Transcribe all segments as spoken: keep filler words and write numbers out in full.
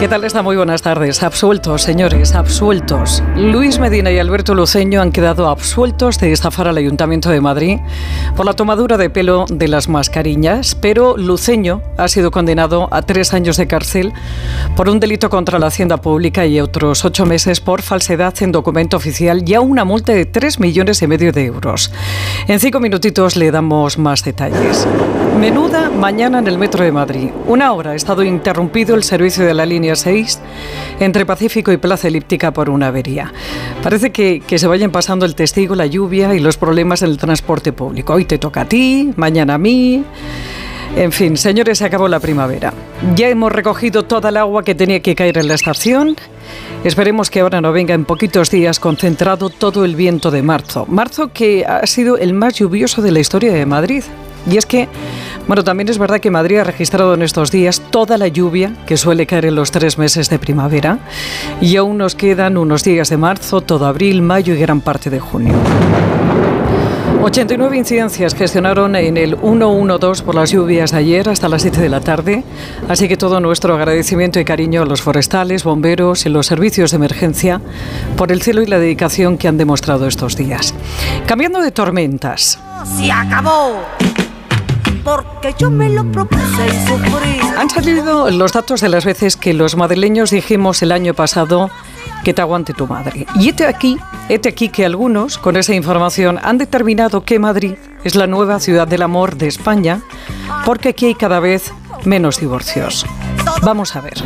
¿Qué tal está? Muy buenas tardes. Absueltos, señores, absueltos. Luis Medina y Alberto Luceño han quedado absueltos de estafar al Ayuntamiento de Madrid por la tomadura de pelo de las mascarillas, pero Luceño ha sido condenado a tres años de cárcel por un delito contra la hacienda pública y otros ocho meses por falsedad en documento oficial y a una multa de tres millones y medio de euros. En cinco minutitos le damos más detalles. Menuda mañana en el metro de Madrid. Una hora ha estado interrumpido el servicio de la línea seis entre Pacífico y Plaza Elíptica por una avería. Parece que, que se vayan pasando el testigo, la lluvia y los problemas en el transporte público. Hoy te toca a ti, mañana a mí. En fin, señores, se acabó la primavera. Ya hemos recogido toda el agua que tenía que caer en la estación. Esperemos que ahora no venga en poquitos días concentrado todo el viento de marzo. Marzo que ha sido el más lluvioso de la historia de Madrid. Y es que, bueno, también es verdad que Madrid ha registrado en estos días toda la lluvia que suele caer en los tres meses de primavera. Y aún nos quedan unos días de marzo, todo abril, mayo y gran parte de junio. ochenta y nueve incidencias gestionaron en el ciento doce por las lluvias de ayer hasta las siete de la tarde. Así que todo nuestro agradecimiento y cariño a los forestales, bomberos y los servicios de emergencia por el celo y la dedicación que han demostrado estos días. Cambiando de tormentas. ¡Se acabó! Porque yo me lo propuse y sufrí. Han salido los datos de las veces que los madrileños dijimos el año pasado que te aguante tu madre. Y hete aquí, hete aquí que algunos, con esa información, han determinado que Madrid es la nueva ciudad del amor de España, porque aquí hay cada vez menos divorcios. Vamos a ver.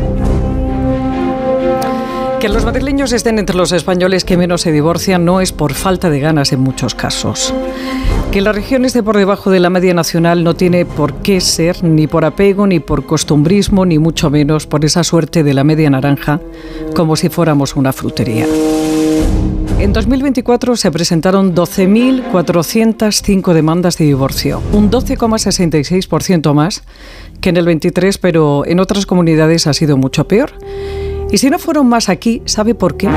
Que los madrileños estén entre los españoles que menos se divorcian no es por falta de ganas en muchos casos. Que la región esté por debajo de la media nacional no tiene por qué ser ni por apego, ni por costumbrismo, ni mucho menos por esa suerte de la media naranja, como si fuéramos una frutería. En dos mil veinticuatro se presentaron doce mil cuatrocientas cinco demandas de divorcio, un doce coma sesenta y seis por ciento más que en el veintitrés, pero en otras comunidades ha sido mucho peor. Y si no fueron más aquí, ¿sabe por qué?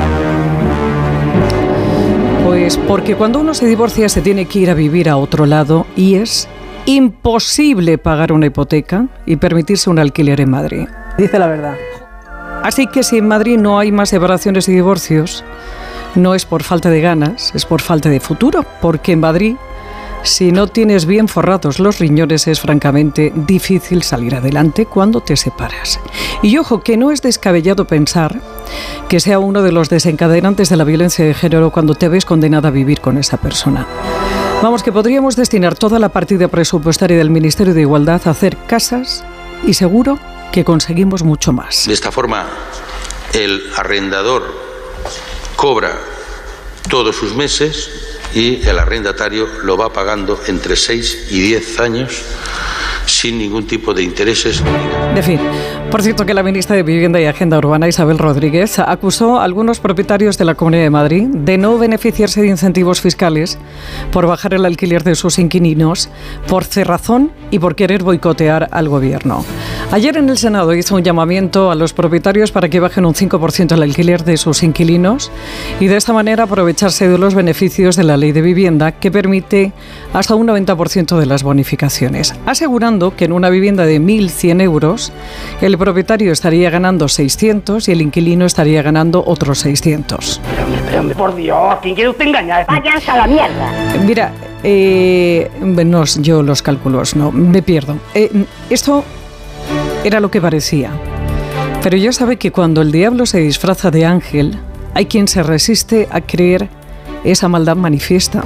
Pues porque cuando uno se divorcia se tiene que ir a vivir a otro lado y es imposible pagar una hipoteca y permitirse un alquiler en Madrid. Dice la verdad. Así que si en Madrid no hay más separaciones y divorcios, no es por falta de ganas, es por falta de futuro, porque en Madrid, si no tienes bien forrados los riñones, es francamente difícil salir adelante cuando te separas. Y ojo, que no es descabellado pensar que sea uno de los desencadenantes de la violencia de género cuando te ves condenada a vivir con esa persona. Vamos, que podríamos destinar toda la partida presupuestaria del Ministerio de Igualdad a hacer casas y seguro que conseguimos mucho más. De esta forma, el arrendador cobra todos sus meses y el arrendatario lo va pagando entre seis y diez años sin ningún tipo de intereses. De fin, por cierto que la ministra de Vivienda y Agenda Urbana, Isabel Rodríguez, acusó a algunos propietarios de la Comunidad de Madrid de no beneficiarse de incentivos fiscales por bajar el alquiler de sus inquilinos, por cerrazón y por querer boicotear al gobierno. Ayer en el Senado hizo un llamamiento a los propietarios para que bajen un cinco por ciento el alquiler de sus inquilinos y de esta manera aprovecharse de los beneficios de la Ley de Vivienda que permite hasta un noventa por ciento de las bonificaciones, asegurando que en una vivienda de mil cien euros el propietario estaría ganando seiscientos y el inquilino estaría ganando otros seiscientos. Pero hombre, pero hombre, por Dios, ¿a quién quiere usted engañar? ¡Váyanse a la mierda! Mira, eh, no, yo los cálculos no, me pierdo. Eh, esto era lo que parecía. Pero ya sabe que cuando el diablo se disfraza de ángel, hay quien se resiste a creer esa maldad manifiesta.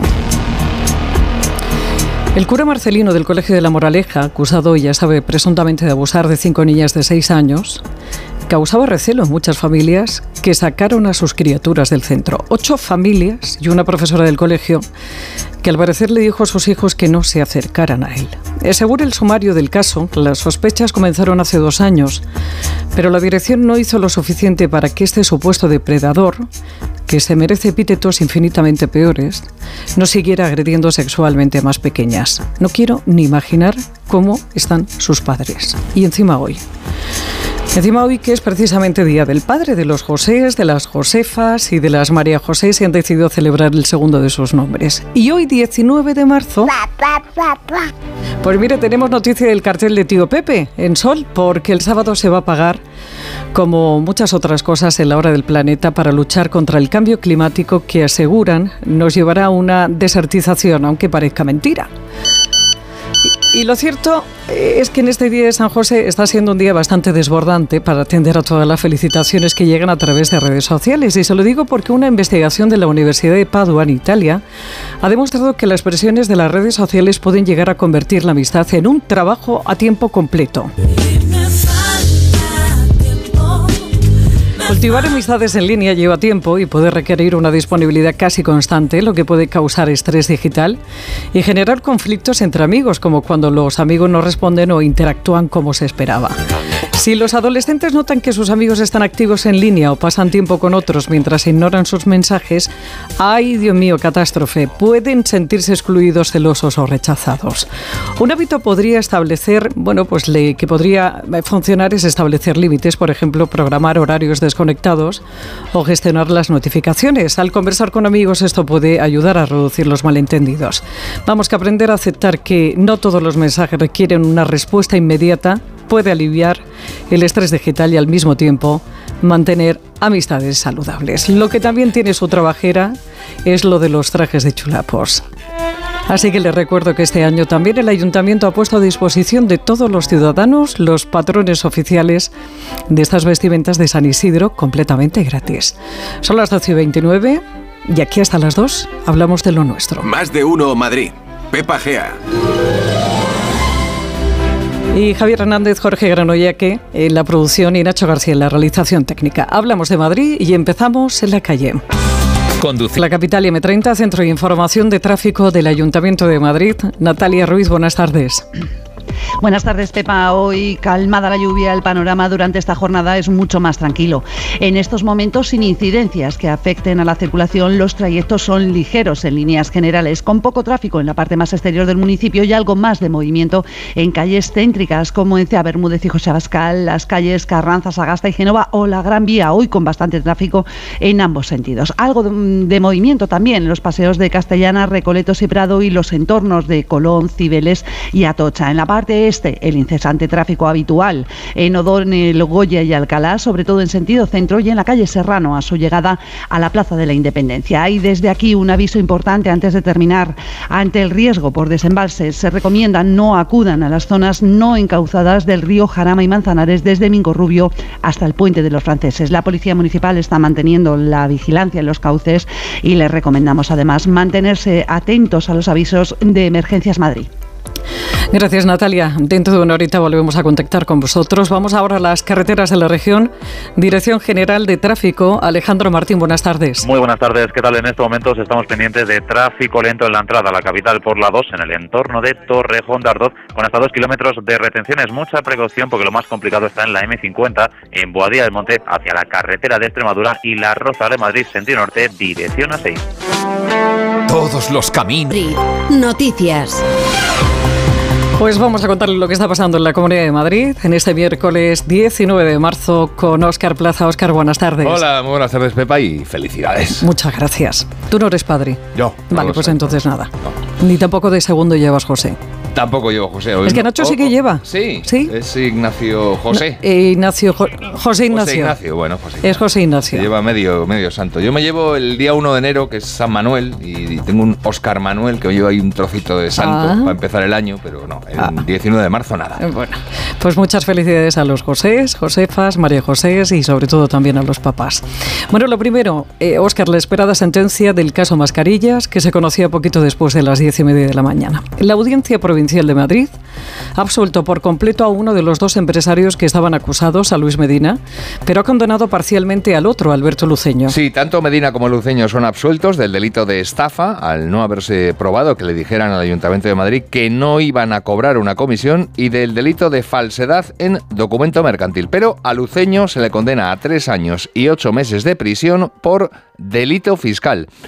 El cura Marcelino del Colegio de la Moraleja, acusado, ya sabe, presuntamente de abusar de cinco niñas de seis años, causaba recelo en muchas familias que sacaron a sus criaturas del centro. Ocho familias y una profesora del colegio que al parecer le dijo a sus hijos que no se acercaran a él. Según el sumario del caso, las sospechas comenzaron hace dos años, pero la dirección no hizo lo suficiente para que este supuesto depredador, que se merece epítetos infinitamente peores, no siguiera agrediendo sexualmente a más pequeñas. No quiero ni imaginar cómo están sus padres. Y encima hoy. Encima hoy que es precisamente Día del Padre, de los Josés, de las Josefas y de las María José, se han decidido celebrar el segundo de sus nombres. Y hoy, diecinueve de marzo, pues mire, tenemos noticia del cartel de Tío Pepe en Sol, porque el sábado se va a pagar como muchas otras cosas en la hora del planeta, para luchar contra el cambio climático que aseguran nos llevará a una desertización, aunque parezca mentira. Y lo cierto es que en este día de San José está siendo un día bastante desbordante para atender a todas las felicitaciones que llegan a través de redes sociales. Y se lo digo porque una investigación de la Universidad de Padua, en Italia, ha demostrado que las presiones de las redes sociales pueden llegar a convertir la amistad en un trabajo a tiempo completo. Cultivar amistades en línea lleva tiempo y puede requerir una disponibilidad casi constante, lo que puede causar estrés digital y generar conflictos entre amigos, como cuando los amigos no responden o interactúan como se esperaba. Si los adolescentes notan que sus amigos están activos en línea o pasan tiempo con otros mientras ignoran sus mensajes, ¡ay, Dios mío, catástrofe! Pueden sentirse excluidos, celosos o rechazados. Un hábito podría establecer, bueno, pues le, que podría funcionar es establecer límites, por ejemplo, programar horarios desconectados o gestionar las notificaciones. Al conversar con amigos esto puede ayudar a reducir los malentendidos. Vamos que aprender a aceptar que no todos los mensajes requieren una respuesta inmediata puede aliviar el estrés digital y al mismo tiempo mantener amistades saludables. Lo que también tiene su trabajera es lo de los trajes de chulapos. Así que les recuerdo que este año también el Ayuntamiento ha puesto a disposición de todos los ciudadanos los patrones oficiales de estas vestimentas de San Isidro completamente gratis. Son las doce y veintinueve y aquí hasta las dos hablamos de lo nuestro. Más de uno Madrid. Pepa Gea. Y Javier Hernández, Jorge Granollaque en la producción y Nacho García en la realización técnica. Hablamos de Madrid y empezamos en la calle. Conduce. La capital eme treinta, Centro de Información de Tráfico del Ayuntamiento de Madrid. Natalia Ruiz, buenas tardes. Buenas tardes, Pepa. Hoy calmada la lluvia, el panorama durante esta jornada es mucho más tranquilo. En estos momentos, sin incidencias que afecten a la circulación, los trayectos son ligeros en líneas generales, con poco tráfico en la parte más exterior del municipio y algo más de movimiento en calles céntricas como en Cea Bermúdez y José Abascal, las calles Carranza, Sagasta y Génova o la Gran Vía, hoy con bastante tráfico en ambos sentidos. Algo de, de movimiento también en los paseos de Castellana, Recoletos y Prado y los entornos de Colón, Cibeles y Atocha. En la parte este, el incesante tráfico habitual en O'Donnell, Goya y Alcalá, sobre todo en sentido centro y en la calle Serrano a su llegada a la Plaza de la Independencia. Hay desde aquí un aviso importante antes de terminar. Ante el riesgo por desembalses, se recomienda no acudan a las zonas no encauzadas del río Jarama y Manzanares desde Mincorrubio hasta el Puente de los Franceses. La Policía Municipal está manteniendo la vigilancia en los cauces y les recomendamos además mantenerse atentos a los avisos de Emergencias Madrid. Gracias, Natalia. Dentro de una horita volvemos a contactar con vosotros. Vamos ahora a las carreteras de la región. Dirección General de Tráfico, Alejandro Martín, buenas tardes. Muy buenas tardes. ¿Qué tal? En estos momentos estamos pendientes de tráfico lento en la entrada a la capital por la dos, en el entorno de Torrejón de Ardoz, con hasta dos kilómetros de retenciones. Mucha precaución porque lo más complicado está en la eme cincuenta, en Boadilla del Monte, hacia la carretera de Extremadura y la Roza de Madrid, sentido norte, dirección a seis. Todos los caminos. Noticias. Pues vamos a contarles lo que está pasando en la Comunidad de Madrid en este miércoles diecinueve de marzo con Óscar Plaza. Óscar, buenas tardes. Hola, muy buenas tardes, Pepa, y felicidades. Muchas gracias. ¿Tú no eres padre? Yo. No vale, pues sé, entonces no. nada. No. Ni tampoco de segundo llevas José. Tampoco llevo José. Hoy es que no. Nacho oh, sí que oh, lleva. Sí, sí. Es Ignacio José. No, eh, Ignacio, jo, José Ignacio. José Ignacio, bueno, José Ignacio. Es José Ignacio. Se lleva medio, medio santo. Yo me llevo el día uno de enero, que es San Manuel, y tengo un Óscar Manuel, que me lleva ahí un trocito de santo ah. para empezar el año, pero no, el ah. diecinueve de marzo nada. Bueno, pues muchas felicidades a los Josés, Josefas, María Josés y sobre todo también a los papás. Bueno, lo primero, eh, Óscar, la esperada sentencia del caso Mascarillas, que se conocía poquito después de las diez y media de la mañana. La Audiencia Provincial de Madrid ha absuelto por completo a uno de los dos empresarios que estaban acusados, a Luis Medina, pero ha condenado parcialmente al otro, Alberto Luceño. Sí, tanto Medina como Luceño son absueltos del delito de estafa, al no haberse probado que le dijeran al Ayuntamiento de Madrid que no iban a cobrar una comisión, y del delito de falsedad en documento mercantil. Pero a Luceño se le condena a tres años y ocho meses de prisión por delito fiscal.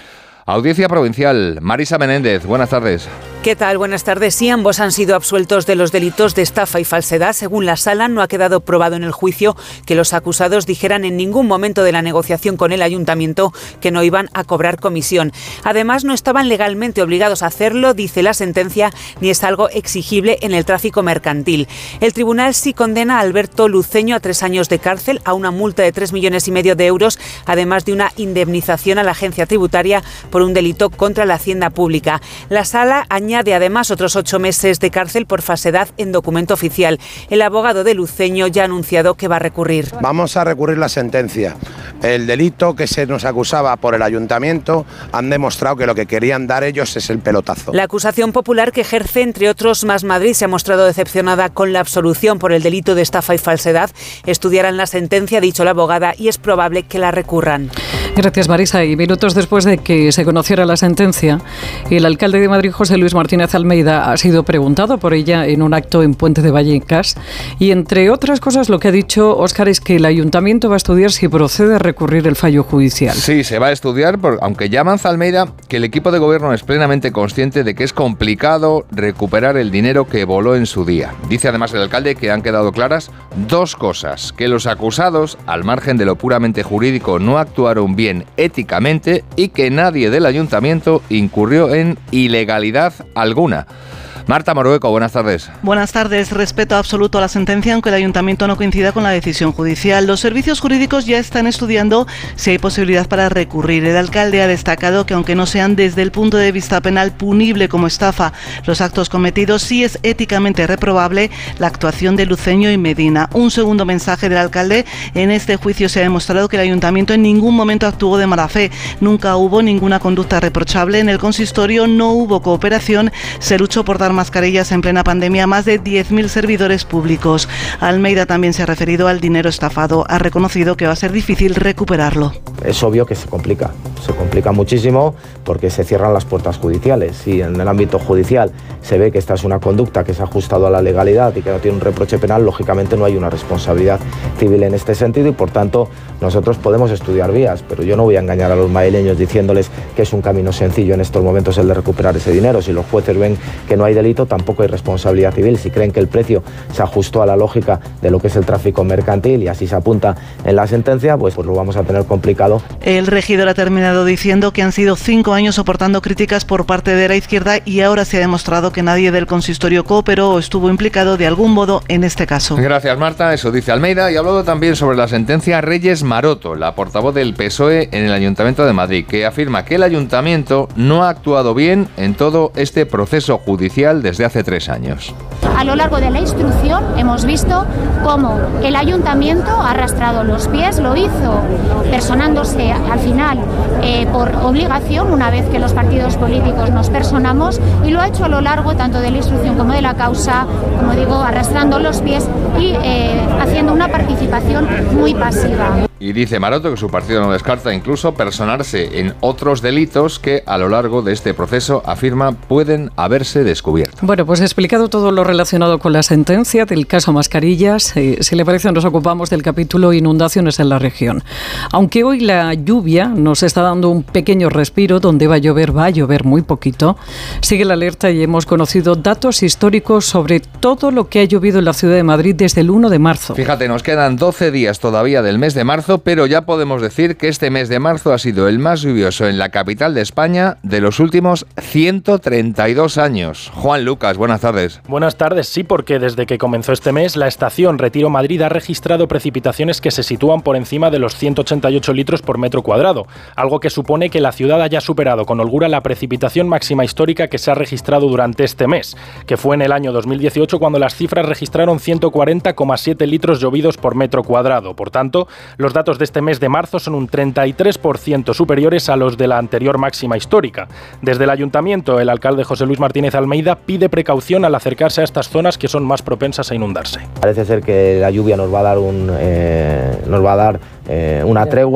Audiencia provincial. Marisa Menéndez, buenas tardes. ¿Qué tal? Buenas tardes. Sí, ambos han sido absueltos de los delitos de estafa y falsedad. Según la Sala, no ha quedado probado en el juicio que los acusados dijeran en ningún momento de la negociación con el ayuntamiento que no iban a cobrar comisión. Además, no estaban legalmente obligados a hacerlo, dice la sentencia, ni es algo exigible en el tráfico mercantil. El tribunal sí condena a Alberto Luceño a tres años de cárcel, a una multa de tres millones y medio de euros, además de una indemnización a la agencia tributaria por un delito contra la hacienda pública. La Sala añade Añade además otros ocho meses de cárcel por falsedad en documento oficial. El abogado de Luceño ya ha anunciado que va a recurrir. Vamos a recurrir la sentencia. El delito que se nos acusaba por el ayuntamiento han demostrado que lo que querían dar ellos es el pelotazo. La acusación popular que ejerce, entre otros, Más Madrid se ha mostrado decepcionada con la absolución por el delito de estafa y falsedad. Estudiarán la sentencia, ha dicho la abogada, y es probable que la recurran. Gracias, Marisa. Y minutos después de que se conociera la sentencia, el alcalde de Madrid, José Luis Martínez Almeida, ha sido preguntado por ella en un acto en Puente de Vallecas. Y entre otras cosas, lo que ha dicho Óscar es que el ayuntamiento va a estudiar si procede a recurrir el fallo judicial. Sí, se va a estudiar, por, aunque ya avanza Almeida que el equipo de gobierno es plenamente consciente de que es complicado recuperar el dinero que voló en su día. Dice además el alcalde que han quedado claras dos cosas: que los acusados, al margen de lo puramente jurídico, no actuaron bien éticamente y que nadie del ayuntamiento incurrió en ilegalidad alguna. Marta Morueco, buenas tardes. Buenas tardes. Respeto absoluto a la sentencia, aunque el ayuntamiento no coincida con la decisión judicial. Los servicios jurídicos ya están estudiando si hay posibilidad para recurrir. El alcalde ha destacado que, aunque no sean desde el punto de vista penal punible como estafa los actos cometidos, sí es éticamente reprobable la actuación de Luceño y Medina. Un segundo mensaje del alcalde: en este juicio se ha demostrado que el ayuntamiento en ningún momento actuó de mala fe. Nunca hubo ninguna conducta reprochable. En el consistorio no hubo cooperación. Se luchó por dar mascarillas en plena pandemia a más de diez mil servidores públicos. Almeida también se ha referido al dinero estafado. Ha reconocido que va a ser difícil recuperarlo. Es obvio que se complica, se complica muchísimo porque se cierran las puertas judiciales y en el ámbito judicial se ve que esta es una conducta que se ha ajustado a la legalidad y que no tiene un reproche penal. Lógicamente no hay una responsabilidad civil en este sentido y por tanto nosotros podemos estudiar vías, pero yo no voy a engañar a los madrileños diciéndoles que es un camino sencillo en estos momentos el de recuperar ese dinero. Si los jueces ven que no hay delito, tampoco hay responsabilidad civil. Si creen que el precio se ajustó a la lógica de lo que es el tráfico mercantil y así se apunta en la sentencia, pues, pues lo vamos a tener complicado. El regidor ha terminado diciendo que han sido cinco años soportando críticas por parte de la izquierda y ahora se ha demostrado que nadie del consistorio cooperó o estuvo implicado de algún modo en este caso. Gracias, Marta. Eso dice Almeida. Y ha hablado también sobre la sentencia Reyes Maroto, la portavoz del P S O E en el Ayuntamiento de Madrid, que afirma que el ayuntamiento no ha actuado bien en todo este proceso judicial desde hace tres años. A lo largo de la instrucción hemos visto cómo el ayuntamiento ha arrastrado los pies, lo hizo personándose al final eh, por obligación, una vez que los partidos políticos nos personamos, y lo ha hecho a lo largo tanto de la instrucción como de la causa, como digo, arrastrando los pies y eh, haciendo una participación muy pasiva. Y dice Maroto que su partido no descarta incluso personarse en otros delitos que a lo largo de este proceso, afirma, pueden haberse descubierto. Bueno, pues he explicado todo lo relacionado con la sentencia del caso Mascarillas. Eh, si le parece, nos ocupamos del capítulo inundaciones en la región. Aunque hoy la lluvia nos está dando un pequeño respiro, donde va a llover, va a llover muy poquito, sigue la alerta y hemos conocido datos históricos sobre todo lo que ha llovido en la ciudad de Madrid desde el uno de marzo. Fíjate, nos quedan doce días todavía del mes de marzo, pero ya podemos decir que este mes de marzo ha sido el más lluvioso en la capital de España de los últimos ciento treinta y dos años. Juan Lucas, buenas tardes. Buenas tardes, sí, porque desde que comenzó este mes, la estación Retiro Madrid ha registrado precipitaciones que se sitúan por encima de los ciento ochenta y ocho litros por metro cuadrado, algo que supone que la ciudad haya superado con holgura la precipitación máxima histórica que se ha registrado durante este mes, que fue en el año dos mil dieciocho cuando las cifras registraron ciento cuarenta coma siete litros llovidos por metro cuadrado. Por tanto, los datos de este mes de marzo son un treinta y tres por ciento superiores a los de la anterior máxima histórica. Desde el ayuntamiento, el alcalde José Luis Martínez Almeida pide precaución al acercarse a estas zonas que son más propensas a inundarse. Parece ser que la lluvia nos va a dar, un, eh, nos va a dar eh, una tregua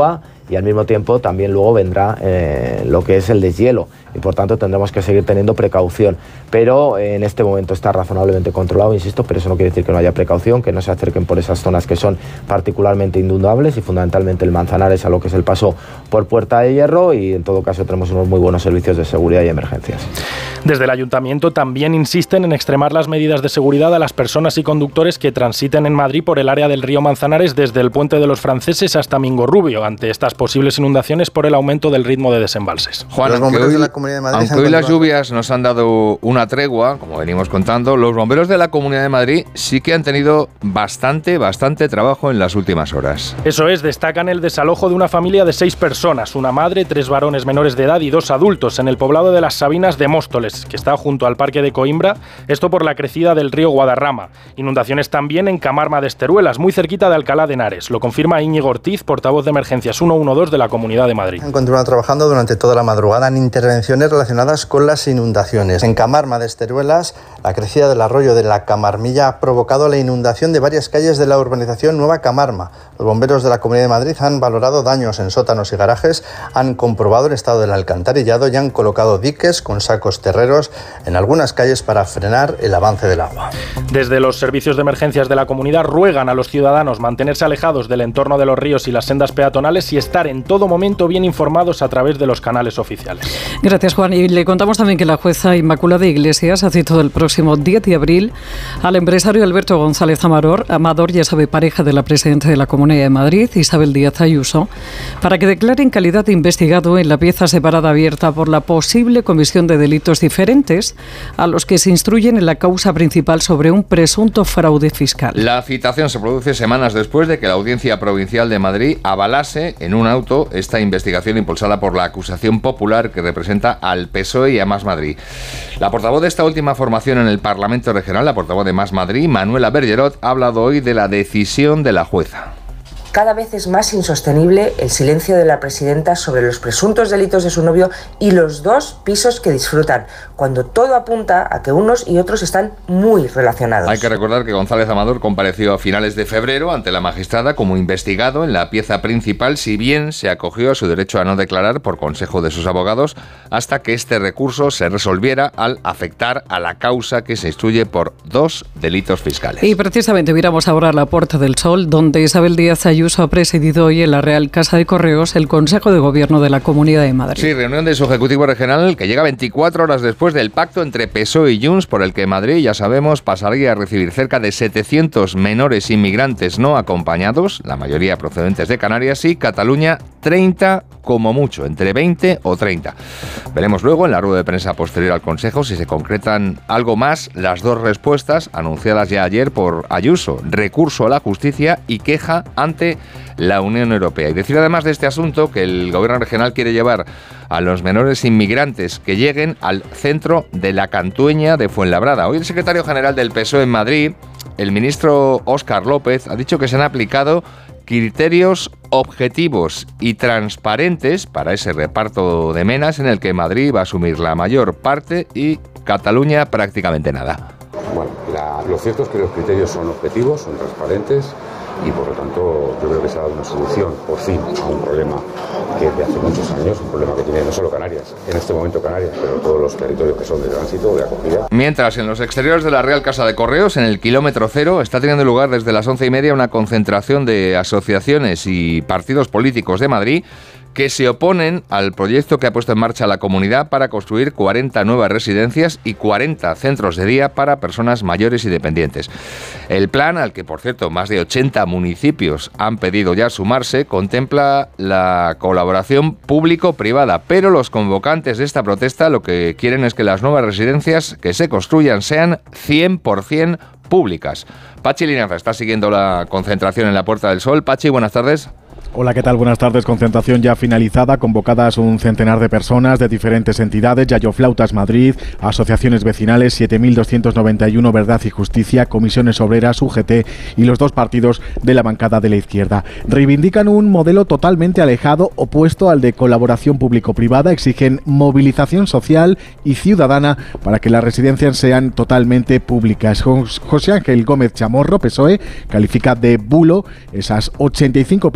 y al mismo tiempo también luego vendrá eh, lo que es el deshielo y por tanto tendremos que seguir teniendo precaución, pero eh, en este momento está razonablemente controlado, insisto, pero eso no quiere decir que no haya precaución, que no se acerquen por esas zonas que son particularmente inundables y fundamentalmente el Manzanares a lo que es el paso por Puerta de Hierro, y en todo caso tenemos unos muy buenos servicios de seguridad y emergencias. Desde el Ayuntamiento también insisten en extremar las medidas de seguridad a las personas y conductores que transiten en Madrid por el área del río Manzanares desde el Puente de los Franceses hasta Mingorrubio, ante estas posibles inundaciones por el aumento del ritmo de desembalses. Juan, los aunque bomberos hoy, de la Comunidad de Madrid aunque hoy las lluvias nos han dado una tregua, como venimos contando, los bomberos de la Comunidad de Madrid sí que han tenido bastante, bastante trabajo en las últimas horas. Eso es, destacan el desalojo de una familia de seis personas, una madre, tres varones menores de edad y dos adultos, en el poblado de Las Sabinas de Móstoles, que está junto al Parque de Coimbra, esto por la crecida del río Guadarrama. Inundaciones también en Camarma de Esteruelas, muy cerquita de Alcalá de Henares. Lo confirma Íñigo Ortiz, portavoz de Emergencias ciento doce de la Comunidad de Madrid. Han continuado trabajando durante toda la madrugada en intervenciones relacionadas con las inundaciones. En Camarma de Esteruelas, la crecida del arroyo de la Camarmilla ha provocado la inundación de varias calles de la urbanización Nueva Camarma. Los bomberos de la Comunidad de Madrid han valorado daños en sótanos y garajes, han comprobado el estado del alcantarillado y han colocado diques con sacos terreros en algunas calles para frenar el avance del agua. Desde los servicios de emergencias de la comunidad ruegan a los ciudadanos mantenerse alejados del entorno de los ríos y las sendas peatonales y estar en todo momento bien informados a través de los canales oficiales. Gracias, Juan. Y le contamos también que la jueza Inmaculada Iglesias ha citado el próximo diez de abril al empresario Alberto González Amador, Amador, ya sabe, pareja de la presidenta de la Comunidad de Madrid, Isabel Díaz Ayuso, para que declare en calidad de investigado en la pieza separada abierta por la posible comisión de delitos diferentes a los que se instruyen en la causa principal sobre un presunto fraude fiscal. La citación se produce semanas después de que la Audiencia Provincial de Madrid avalase en un auto esta investigación impulsada por la acusación popular que representa al P S O E y a Más Madrid. La portavoz de esta última formación en el Parlamento Regional, la portavoz de Más Madrid, Manuela Bergerot, ha hablado hoy de la decisión de la jueza. Cada vez es más insostenible el silencio de la presidenta sobre los presuntos delitos de su novio y los dos pisos que disfrutan, cuando todo apunta a que unos y otros están muy relacionados. Hay que recordar que González Amador compareció a finales de febrero ante la magistrada como investigado en la pieza principal, si bien se acogió a su derecho a no declarar por consejo de sus abogados hasta que este recurso se resolviera al afectar a la causa que se instruye por dos delitos fiscales. Y precisamente miramos ahora a la Puerta del Sol, donde Isabel Díaz Ayuso ha presidido hoy en la Real Casa de Correos el Consejo de Gobierno de la Comunidad de Madrid. Sí, reunión de su Ejecutivo Regional que llega veinticuatro horas después del pacto entre P S O E y Junts, por el que Madrid, ya sabemos, pasaría a recibir cerca de setecientos menores inmigrantes no acompañados, la mayoría procedentes de Canarias, y Cataluña treinta como mucho, entre veinte o treinta. Veremos luego en la rueda de prensa posterior al Consejo si se concretan algo más las dos respuestas anunciadas ya ayer por Ayuso: recurso a la justicia y queja ante la Unión Europea. Y decir además de este asunto que el Gobierno regional quiere llevar a los menores inmigrantes que lleguen al centro de la Cantueña de Fuenlabrada. Hoy el secretario general del P S O E en Madrid, el ministro Óscar López, ha dicho que se han aplicado criterios objetivos y transparentes para ese reparto de menas en el que Madrid va a asumir la mayor parte y Cataluña prácticamente nada. Bueno, la, lo cierto es que los criterios son objetivos, son transparentes y por lo tanto yo creo que se ha dado una solución por fin a un problema que de hace muchos años, un problema que tiene no solo Canarias, en este momento Canarias, pero todos los territorios que son de tránsito, de acogida. Mientras en los exteriores de la Real Casa de Correos, en el kilómetro cero, está teniendo lugar desde las once y media una concentración de asociaciones y partidos políticos de Madrid que se oponen al proyecto que ha puesto en marcha la comunidad para construir cuarenta nuevas residencias y cuarenta centros de día para personas mayores y dependientes. El plan, al que por cierto más de ochenta municipios han pedido ya sumarse, contempla la colaboración público-privada, pero los convocantes de esta protesta lo que quieren es que las nuevas residencias que se construyan sean cien por ciento públicas. Pachi Linaza está siguiendo la concentración en la Puerta del Sol. Pachi, buenas tardes. Hola, ¿qué tal? Buenas tardes. Concentración ya finalizada, convocadas un centenar de personas de diferentes entidades: Yayoflautas Madrid, asociaciones vecinales, siete mil doscientos noventa y uno Verdad y Justicia, Comisiones Obreras, U G T y los dos partidos de la bancada de la izquierda. Reivindican un modelo totalmente alejado, opuesto al de colaboración público-privada. Exigen movilización social y ciudadana para que las residencias sean totalmente públicas. José Ángel Gómez Chamorro, P S O E, califica de bulo esas ochenta y cinco peticiones de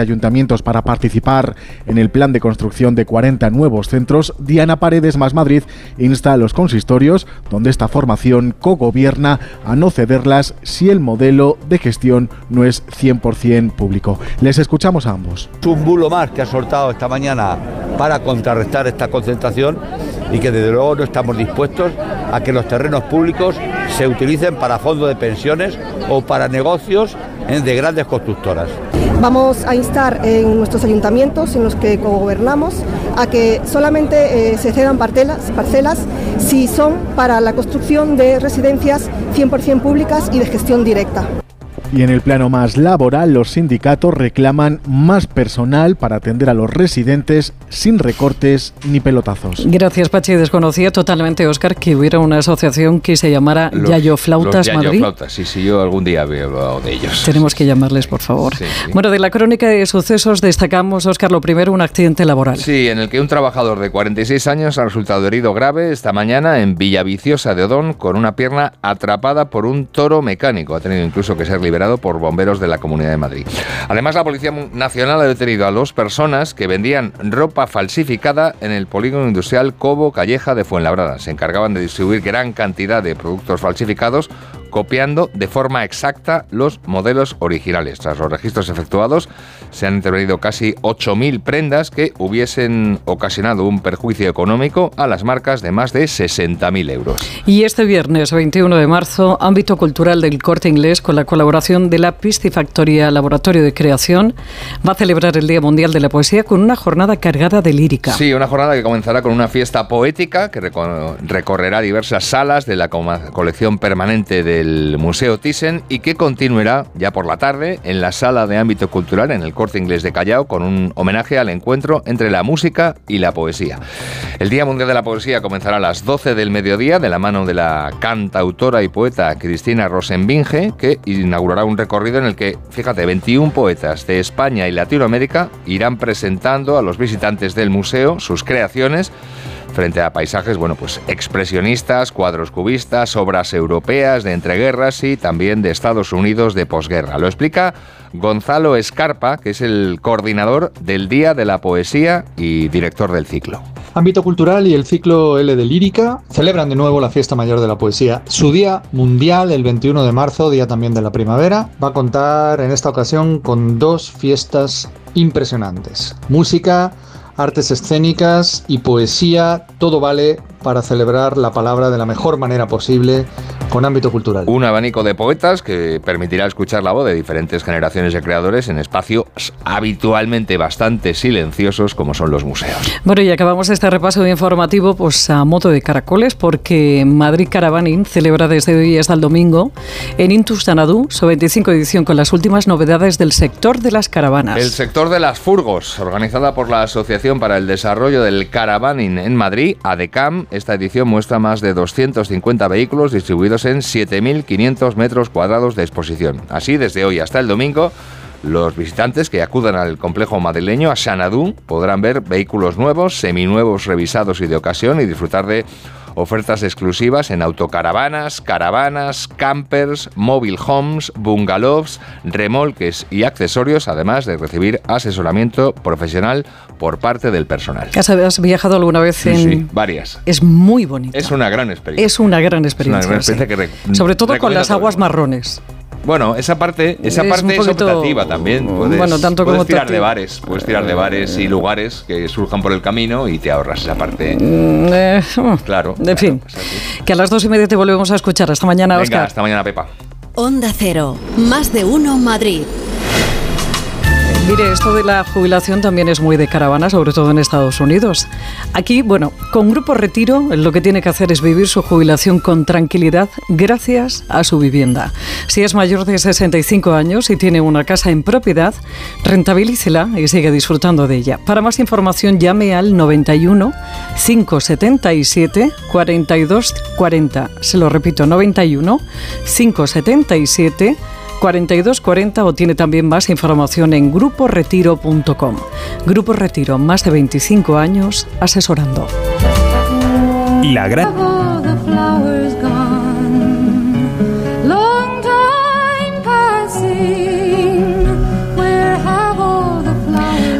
de ayuntamientos para participar en el plan de construcción de cuarenta nuevos centros, Diana Paredes Más Madrid insta a los consistorios, donde esta formación cogobierna, a no cederlas si el modelo de gestión no es cien por ciento público. Les escuchamos a ambos. Es un bulo más que ha soltado esta mañana para contrarrestar esta concentración y que desde luego no estamos dispuestos a que los terrenos públicos se utilicen para fondos de pensiones o para negocios de grandes constructoras. Vamos a instar en nuestros ayuntamientos en los que gobernamos a que solamente eh, se cedan parcelas, parcelas si son para la construcción de residencias cien por ciento públicas y de gestión directa. Y en el plano más laboral, los sindicatos reclaman más personal para atender a los residentes sin recortes ni pelotazos. Gracias, Pachi. Desconocía totalmente, Óscar, que hubiera una asociación que se llamara los, Yayo Flautas los Madrid. Yayo Flautas, sí, sí, yo algún día había hablado de ellos. Tenemos que llamarles, por favor. Sí, sí. Bueno, de la crónica de sucesos destacamos, Óscar, lo primero, un accidente laboral. Sí, en el que un trabajador de cuarenta y seis años ha resultado herido grave esta mañana en Villaviciosa de Odón, con una pierna atrapada por un toro mecánico. Ha tenido incluso que ser liberado por bomberos de la Comunidad de Madrid. Además, la Policía Nacional ha detenido a dos personas que vendían ropa falsificada en el polígono industrial Cobo Calleja de Fuenlabrada. Se encargaban de distribuir gran cantidad de productos falsificados, copiando de forma exacta los modelos originales. Tras los registros efectuados, se han intervenido casi ocho mil prendas que hubiesen ocasionado un perjuicio económico a las marcas de más de sesenta mil euros. Y este viernes veintiuno de marzo, ámbito cultural del Corte Inglés, con la colaboración de la Piscifactoría Laboratorio de Creación, va a celebrar el Día Mundial de la Poesía con una jornada cargada de lírica. Sí, una jornada que comenzará con una fiesta poética que recorrerá diversas salas de la colección permanente de el Museo Thyssen y que continuará ya por la tarde en la sala de ámbito cultural en el Corte Inglés de Callao con un homenaje al encuentro entre la música y la poesía. El Día Mundial de la Poesía comenzará a las doce del mediodía de la mano de la cantautora y poeta Cristina Rosenbinge, que inaugurará un recorrido en el que, fíjate, veintiún poetas de España y Latinoamérica irán presentando a los visitantes del museo sus creaciones frente a paisajes, bueno, pues expresionistas, cuadros cubistas, obras europeas de entreguerras y también de Estados Unidos de posguerra. Lo explica Gonzalo Escarpa, que es el coordinador del Día de la Poesía y director del ciclo. Ámbito Cultural y el ciclo L de Lírica celebran de nuevo la Fiesta Mayor de la Poesía. Su día mundial, el veintiuno de marzo, día también de la primavera, va a contar en esta ocasión con dos fiestas impresionantes. Música, artes escénicas y poesía, todo vale para celebrar la palabra de la mejor manera posible con ámbito cultural. Un abanico de poetas que permitirá escuchar la voz de diferentes generaciones de creadores en espacios habitualmente bastante silenciosos como son los museos. Bueno, y acabamos este repaso informativo pues a modo de caracoles, porque Madrid Caravaning celebra desde hoy hasta el domingo en Intus Xanadu su veinticinco edición con las últimas novedades del sector de las caravanas. El sector de las furgos, organizada por la Asociación para el Desarrollo del Caravaning en Madrid, ADECAM. Esta edición muestra más de doscientos cincuenta vehículos distribuidos en siete mil quinientos metros cuadrados de exposición. Así, desde hoy hasta el domingo, los visitantes que acudan al complejo madrileño, a Xanadu, podrán ver vehículos nuevos, seminuevos, revisados y de ocasión, y disfrutar de ofertas exclusivas en autocaravanas, caravanas, campers, mobile homes, bungalows, remolques y accesorios, además de recibir asesoramiento profesional por parte del personal. ¿Has viajado alguna vez sí, en...? Sí, varias. Es muy bonito. Es una gran experiencia. Es una gran experiencia. Es una gran experiencia sí. que re- Sobre todo con las aguas marrones. Bueno, esa parte, esa es parte poquito, es optativa también. Puedes, bueno, tanto puedes como tirar tati. de bares, puedes tirar de bares y lugares que surjan por el camino y te ahorras esa parte. Mm, eh, claro. En fin, que a las dos y media te volvemos a escuchar. Hasta mañana, Venga, Óscar. hasta mañana, Pepa. Onda Cero, más de uno Madrid. Mire, esto de la jubilación también es muy de caravana, sobre todo en Estados Unidos. Aquí, bueno, con Grupo Retiro lo que tiene que hacer es vivir su jubilación con tranquilidad gracias a su vivienda. Si es mayor de sesenta y cinco años y tiene una casa en propiedad, rentabilícela y sigue disfrutando de ella. Para más información llame al noventa y uno, cinco setenta y siete, cuarenta y dos cuarenta. Se lo repito, noventa y uno, cinco setenta y siete, cuarenta y dos cuarenta, o tiene también más información en grupo retiro punto com. Grupo Retiro, más de veinticinco años asesorando. La gran...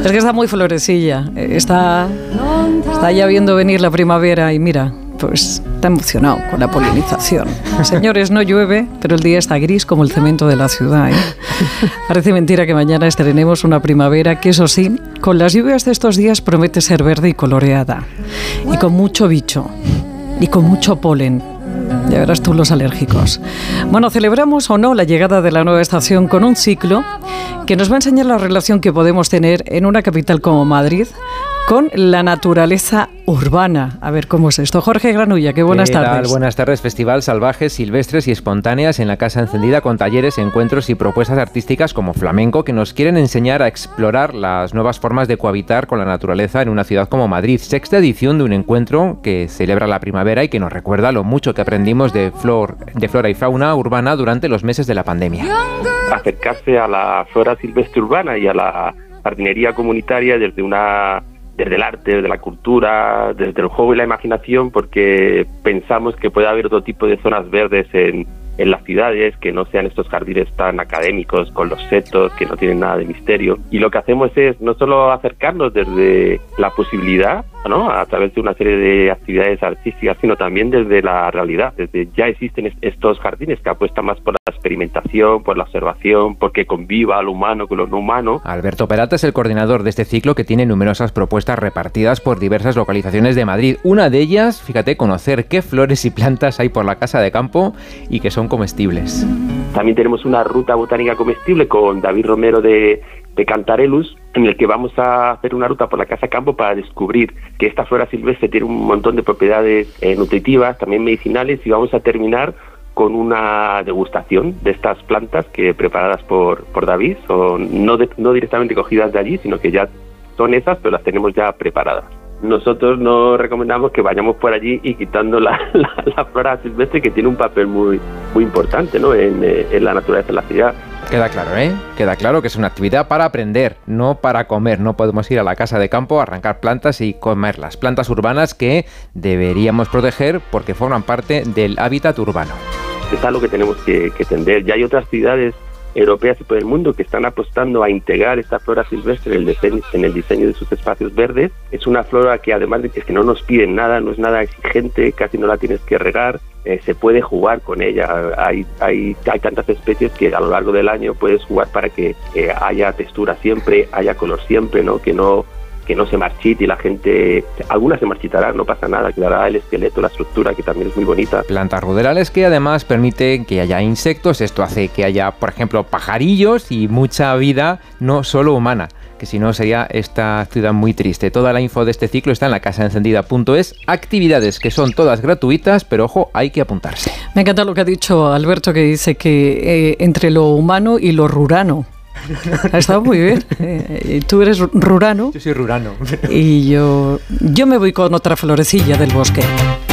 Es que está muy florecilla, está, está ya viendo venir la primavera y mira, pues está emocionado con la polinización. Señores, no llueve, pero el día está gris como el cemento de la ciudad, ¿eh? Parece mentira que mañana estrenemos una primavera que, eso sí, con las lluvias de estos días promete ser verde y coloreada, y con mucho bicho, y con mucho polen. Ya verás tú los alérgicos. Bueno, celebramos o no la llegada de la nueva estación con un ciclo que nos va a enseñar la relación que podemos tener en una capital como Madrid con la naturaleza urbana. A ver, ¿cómo es esto? Jorge Granulla, qué buenas ¿Qué tardes. tal? Buenas tardes. Festival Salvajes, Silvestres y Espontáneas en la Casa Encendida, con talleres, encuentros y propuestas artísticas como flamenco que nos quieren enseñar a explorar las nuevas formas de cohabitar con la naturaleza en una ciudad como Madrid. Sexta edición de un encuentro que celebra la primavera y que nos recuerda lo mucho que aprendimos de, flor, de flora y fauna urbana durante los meses de la pandemia. Acercarse a la flora silvestre urbana y a la jardinería comunitaria desde una... desde el arte, desde la cultura, desde el juego y la imaginación, porque pensamos que puede haber otro tipo de zonas verdes en, en las ciudades, que no sean estos jardines tan académicos, con los setos, que no tienen nada de misterio. Y lo que hacemos es no solo acercarnos desde la posibilidad, ¿no?, a través de una serie de actividades artísticas, sino también desde la realidad. Desde ya existen estos jardines que apuestan más por la experimentación, por la observación, porque conviva lo humano con lo no humano. Alberto Peralta es el coordinador de este ciclo, que tiene numerosas propuestas repartidas por diversas localizaciones de Madrid. Una de ellas, fíjate, conocer qué flores y plantas hay por la casa de campo y que son comestibles. También tenemos una ruta botánica comestible con David Romero de, de Cantarellus, en el que vamos a hacer una ruta por la casa campo para descubrir que esta flora silvestre tiene un montón de propiedades eh, nutritivas, también medicinales, y vamos a terminar con una degustación de estas plantas que preparadas por, por David, son no, de, no directamente cogidas de allí, sino que ya son esas, pero las tenemos ya preparadas. Nosotros no recomendamos que vayamos por allí y quitando la, la, la flora silvestre, que tiene un papel muy, muy importante, ¿no?, en, en la naturaleza de la ciudad. Queda claro, ¿eh? Queda claro que es una actividad para aprender, no para comer. No podemos ir a la casa de campo a arrancar plantas y comerlas. Plantas urbanas que deberíamos proteger porque forman parte del hábitat urbano. Es algo que tenemos que, que tender. Ya hay otras ciudades europeas y por el mundo que están apostando a integrar esta flora silvestre en el diseño, en el diseño de sus espacios verdes. Es una flora que, además de que, es que no nos piden nada, no es nada exigente, casi no la tienes que regar, eh, se puede jugar con ella. Hay, hay, hay tantas especies que a lo largo del año puedes jugar para que eh, haya textura siempre, haya color siempre, ¿no?, que no que no se marchite, y la gente, algunas se marchitarán, no pasa nada, quedará el esqueleto, la estructura, que también es muy bonita. Plantas ruderales que además permiten que haya insectos. Esto hace que haya, por ejemplo, pajarillos y mucha vida, no solo humana, que si no sería esta ciudad muy triste. Toda la info de este ciclo está en la casa encendida punto es. Actividades que son todas gratuitas, pero ojo, hay que apuntarse. Me encanta lo que ha dicho Alberto, que dice que eh, entre lo humano y lo rurano. Ha estado muy bien. Eh, tú eres rurano. Yo soy rurano. Y yo, yo me voy con otra florecilla del bosque.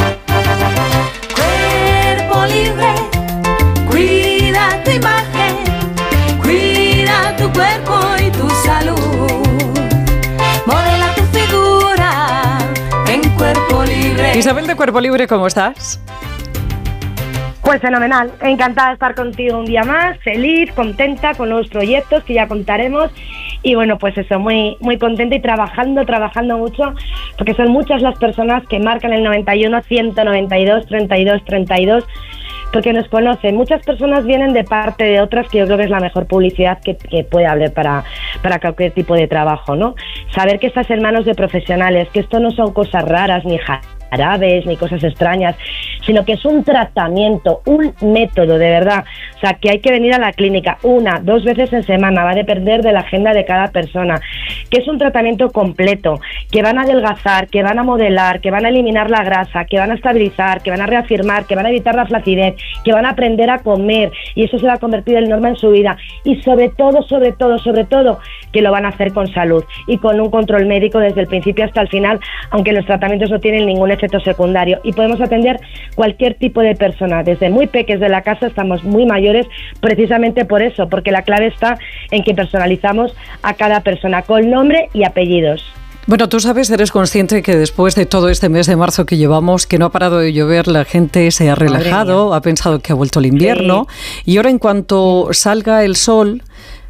Cuerpo libre, cuida tu imagen, cuida tu cuerpo y tu salud. Modela tu figura en Cuerpo Libre. Isabel de Cuerpo Libre, ¿cómo estás? Pues fenomenal, encantada de estar contigo un día más, feliz, contenta con nuevos proyectos que ya contaremos, y bueno, pues eso, muy muy contenta y trabajando, trabajando mucho, porque son muchas las personas que marcan el noventa y uno, ciento noventa y dos, treinta y dos, treinta y dos, porque nos conocen. Muchas personas vienen de parte de otras, que yo creo que es la mejor publicidad que, que puede haber para, para cualquier tipo de trabajo, ¿no? Saber que estás en manos de profesionales, que esto no son cosas raras ni jarabes ni cosas extrañas, sino que es un tratamiento, un método de verdad. O sea, que hay que venir a la clínica una, dos veces en semana, va a depender de la agenda de cada persona, que es un tratamiento completo, que van a adelgazar, que van a modelar, que van a eliminar la grasa, que van a estabilizar, que van a reafirmar, que van a evitar la flacidez, que van a aprender a comer, y eso se va a convertir en norma en su vida, y sobre todo, sobre todo, sobre todo, que lo van a hacer con salud y con un control médico desde el principio hasta el final, aunque los tratamientos no tienen ningún efecto secundario, y podemos atender cualquier tipo de persona, desde muy pequeños de la casa hasta muy mayores, precisamente por eso, porque la clave está en que personalizamos a cada persona con nombre y apellidos. Bueno, tú sabes, eres consciente que después de todo este mes de marzo que llevamos, que no ha parado de llover, la gente se ha relajado, ha pensado que ha vuelto el invierno, sí. Y ahora en cuanto salga el sol,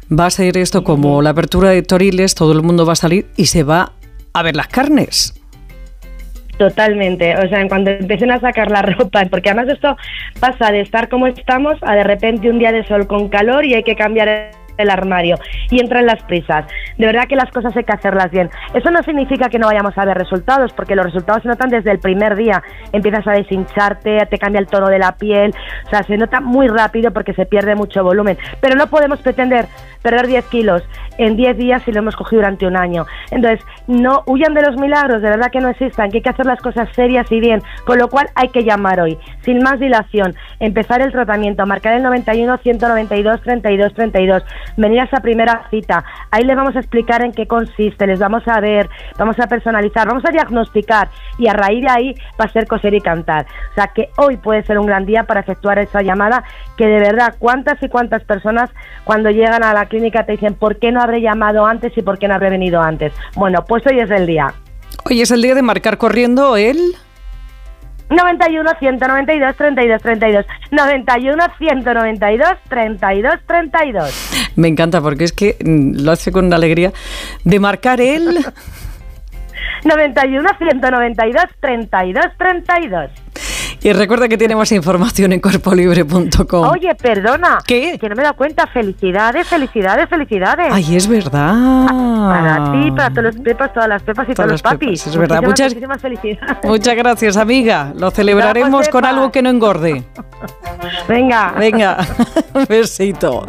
va a ser esto como la apertura de Toriles, todo el mundo va a salir y se va a ver las carnes. Totalmente, o sea, en cuanto empiecen a sacar la ropa, porque además esto pasa de estar como estamos a de repente un día de sol con calor y hay que cambiar el armario y entran las prisas. De verdad que las cosas hay que hacerlas bien. Eso no significa que no vayamos a ver resultados, porque los resultados se notan desde el primer día. Empiezas a deshincharte, te cambia el tono de la piel, o sea, se nota muy rápido porque se pierde mucho volumen. Pero no podemos pretender perder diez kilos en diez días si lo hemos cogido durante un año. Entonces, no huyan de los milagros, de verdad que no existan, que hay que hacer las cosas serias y bien, con lo cual hay que llamar hoy, sin más dilación, empezar el tratamiento, marcar el noventa y uno, ciento noventa y dos, treinta y dos, treinta y dos, venir a esa primera cita, ahí les vamos a explicar en qué consiste, les vamos a ver, vamos a personalizar, vamos a diagnosticar y a raíz de ahí va a ser coser y cantar. O sea que hoy puede ser un gran día para efectuar esa llamada, que de verdad, cuántas y cuántas personas cuando llegan a la clínica te dicen, ¿por qué no habré llamado antes y por qué no habré venido antes? Bueno, pues hoy es el día. Hoy es el día de marcar corriendo el... noventa y uno, ciento noventa y dos, treinta y dos, treinta y dos. noventa y uno, ciento noventa y dos, treinta y dos, treinta y dos. Me encanta porque es que lo hace con una alegría de marcar el... noventa y uno, ciento noventa y dos, treinta y dos, treinta y dos. Y recuerda que tiene más información en cuerpo libre punto com. Oye, perdona. ¿Qué? Que no me he dado cuenta. Felicidades, felicidades, felicidades. Ay, es verdad. Para ti, para todos los pepas, todas las pepas y todos, todos los papis. Pepas, es verdad. Muchísimas, muchas, muchísimas felicidades. Muchas gracias, amiga. Lo celebraremos con algo que no engorde. Venga. Venga. Un besito.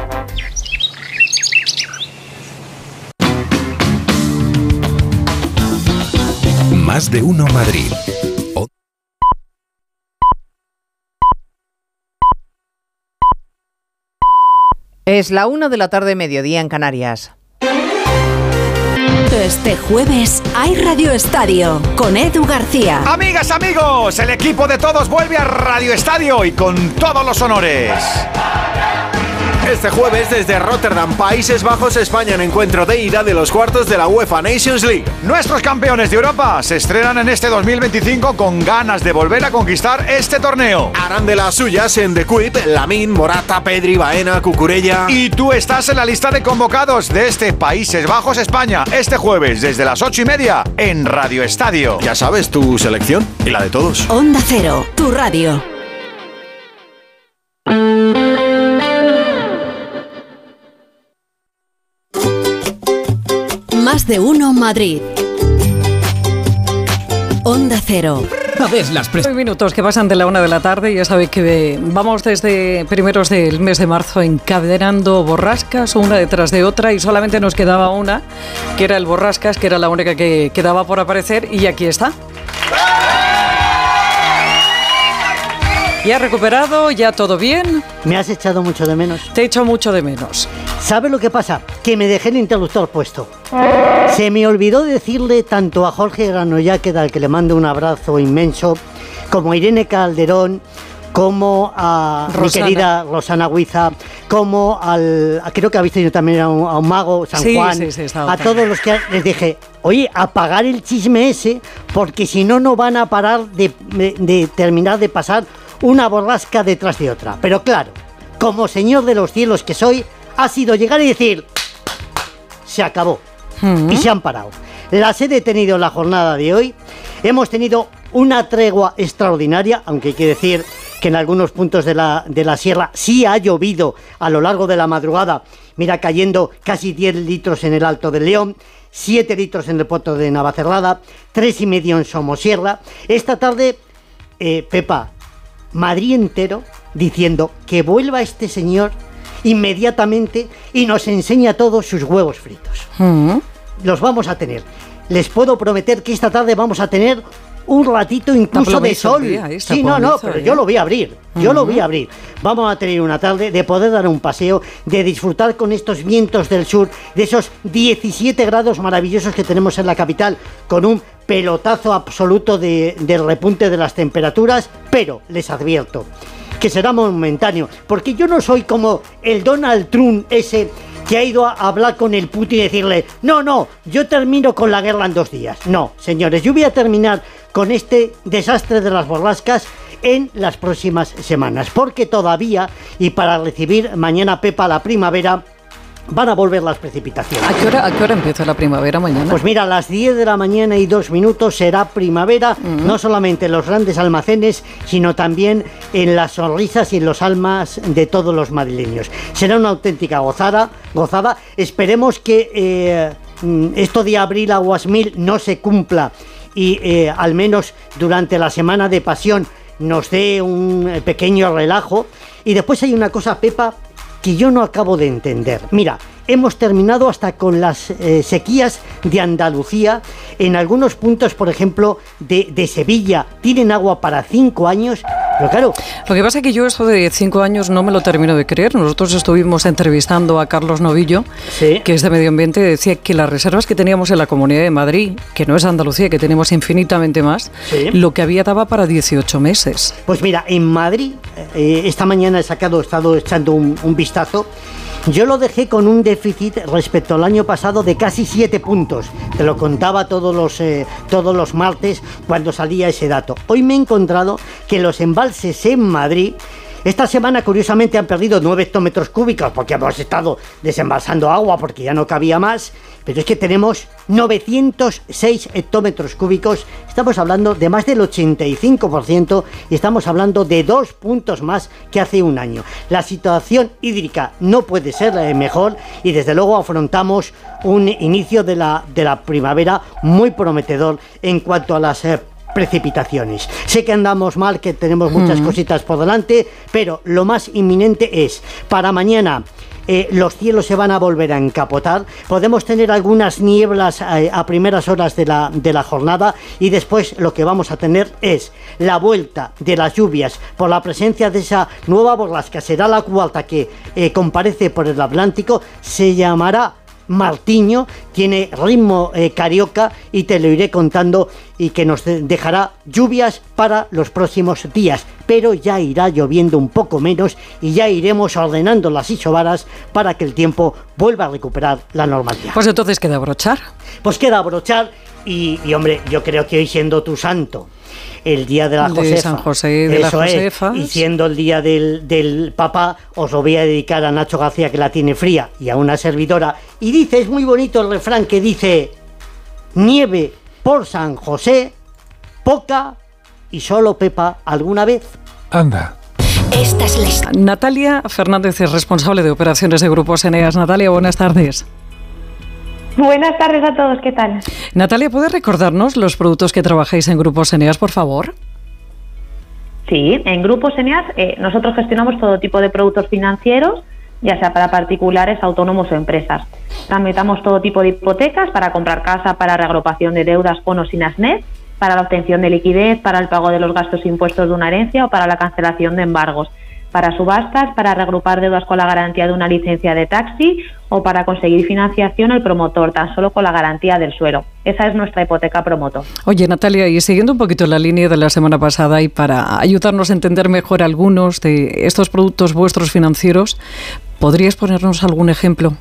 Más de uno Madrid. Es la una de la tarde, mediodía en Canarias. Este jueves hay Radio Estadio con Edu García. Amigas, amigos, el equipo de todos vuelve a Radio Estadio y con todos los honores. Este jueves desde Rotterdam, Países Bajos, España, en encuentro de ida de los cuartos de la UEFA Nations League. Nuestros campeones de Europa se estrenan en este dos mil veinticinco con ganas de volver a conquistar este torneo. Harán de las suyas en The Quip, Lamine, Morata, Pedri, Baena, Cucurella. Y tú estás en la lista de convocados de este Países Bajos, España, este jueves desde las ocho y media en Radio Estadio. Ya sabes, tu selección y la de todos. Onda Cero, tu radio. Más de uno Madrid. Onda Cero. A ver, las pres- minutos que pasan de la una de la tarde. Ya sabéis que vamos desde primeros del mes de marzo encadenando borrascas, una detrás de otra, y solamente nos quedaba una, que era el borrascas, que era la única que quedaba por aparecer, y aquí está. ¿Ya recuperado? ¿Ya todo bien? ¿Me has echado mucho de menos? Te he hecho mucho de menos. ¿Sabes lo que pasa? Que me dejé el interruptor puesto. Se me olvidó decirle tanto a Jorge Granollers, al que le mando un abrazo inmenso, como a Irene Calderón, como a Rosana. Mi querida Rosana Huiza, como al... Creo que habéis tenido también a un, a un mago, San sí, Juan, sí, sí, a todos los que les dije, oye, apagar el chisme ese, porque si no, no van a parar de, de, de terminar de pasar una borrasca detrás de otra. Pero claro, como señor de los cielos que soy, ha sido llegar y decir, se acabó. Uh-huh. Y se han parado. Las he detenido en la jornada de hoy. Hemos tenido una tregua extraordinaria, aunque hay que decir que en algunos puntos de la, de la sierra sí ha llovido a lo largo de la madrugada. Mira, cayendo casi diez litros en el Alto del León, siete litros en el Poto de Navacerrada, tres y medio en Somosierra. Esta tarde, eh, Pepa, Madrid entero diciendo que vuelva este señor inmediatamente y nos enseña a todos sus huevos fritos. Uh-huh. Los vamos a tener. Les puedo prometer que esta tarde vamos a tener un ratito incluso de sol. Día, sí, no, no, pero ¿eh? yo lo voy a abrir. Yo uh-huh. lo voy a abrir. Vamos a tener una tarde de poder dar un paseo, de disfrutar con estos vientos del sur, de esos diecisiete grados maravillosos que tenemos en la capital, con un pelotazo absoluto de, del repunte de las temperaturas, pero les advierto que será momentáneo, porque yo no soy como el Donald Trump ese que ha ido a hablar con el Putin y decirle, no, no, yo termino con la guerra en dos días. No, señores, yo voy a terminar con este desastre de las borrascas en las próximas semanas, porque todavía, y para recibir mañana, Pepa, la primavera, van a volver las precipitaciones. ¿A qué hora, a qué hora empieza la primavera mañana? Pues mira, a las diez de la mañana y dos minutos será primavera, uh-huh. no solamente en los grandes almacenes, sino también en las sonrisas y en los almas de todos los madrileños. Será una auténtica gozada, gozada. Esperemos que eh, esto de abril aguas mil no se cumpla y eh, al menos durante la semana de Pasión nos dé un pequeño relajo. Y después hay una cosa, Pepa, que yo no acabo de entender. Mira, hemos terminado hasta con las eh, sequías de Andalucía. En algunos puntos, por ejemplo, de, de Sevilla, tienen agua para cinco años. Pero claro... Lo que pasa es que yo eso de cinco años no me lo termino de creer. Nosotros estuvimos entrevistando a Carlos Novillo, ¿sí? que es de Medio Ambiente, decía que las reservas que teníamos en la Comunidad de Madrid, que no es Andalucía, que tenemos infinitamente más, ¿sí? lo que había daba para dieciocho meses. Pues mira, en Madrid, eh, esta mañana he sacado, he estado echando un, un vistazo. Yo lo dejé con un déficit respecto al año pasado de casi siete puntos. Te lo contaba todos los, eh, todos los martes cuando salía ese dato. Hoy me he encontrado que los embalses en Madrid esta semana curiosamente han perdido nueve hectómetros cúbicos porque hemos estado desembalsando agua porque ya no cabía más, pero es que tenemos novecientos seis hectómetros cúbicos, estamos hablando de más del ochenta y cinco por ciento y estamos hablando de dos puntos más que hace un año. La situación hídrica no puede ser mejor y desde luego afrontamos un inicio de la, de la primavera muy prometedor en cuanto a las eh, precipitaciones. Sé que andamos mal, que tenemos muchas uh-huh. cositas por delante, pero lo más inminente es, para mañana eh, los cielos se van a volver a encapotar, podemos tener algunas nieblas eh, a primeras horas de la, de la jornada y después lo que vamos a tener es la vuelta de las lluvias por la presencia de esa nueva borrasca, será la cuarta que eh, comparece por el Atlántico, se llamará Martiño, tiene ritmo eh, carioca y te lo iré contando y que nos de- dejará lluvias para los próximos días, pero ya irá lloviendo un poco menos y ya iremos ordenando las isobaras para que el tiempo vuelva a recuperar la normalidad. Pues entonces queda abrochar. Pues queda abrochar y, y hombre, yo creo que hoy siendo tu santo, el día de la de Josefa, San José de eso la Josefa, es, y siendo el día del, del papá, os lo voy a dedicar a Nacho García, que la tiene fría, y a una servidora, y dice, es muy bonito el refrán que dice, nieve por San José, poca y solo Pepa alguna vez. Anda. Esta es la... Natalia Fernández es responsable de operaciones de Grupos Eneas. Natalia, buenas tardes. Buenas tardes a todos, ¿qué tal? Natalia, ¿puedes recordarnos los productos que trabajáis en Grupos Eneas, por favor? Sí, en Grupos Eneas eh, nosotros gestionamos todo tipo de productos financieros, ya sea para particulares, autónomos o empresas. Tramitamos todo tipo de hipotecas para comprar casa, para reagrupación de deudas, bonos y NASNET, para la obtención de liquidez, para el pago de los gastos e impuestos de una herencia o para la cancelación de embargos, para subastas, para reagrupar deudas con la garantía de una licencia de taxi o para conseguir financiación al promotor, tan solo con la garantía del suelo. Esa es nuestra hipoteca promotor. Oye, Natalia, y siguiendo un poquito la línea de la semana pasada y para ayudarnos a entender mejor algunos de estos productos vuestros financieros, ¿podrías ponernos algún ejemplo?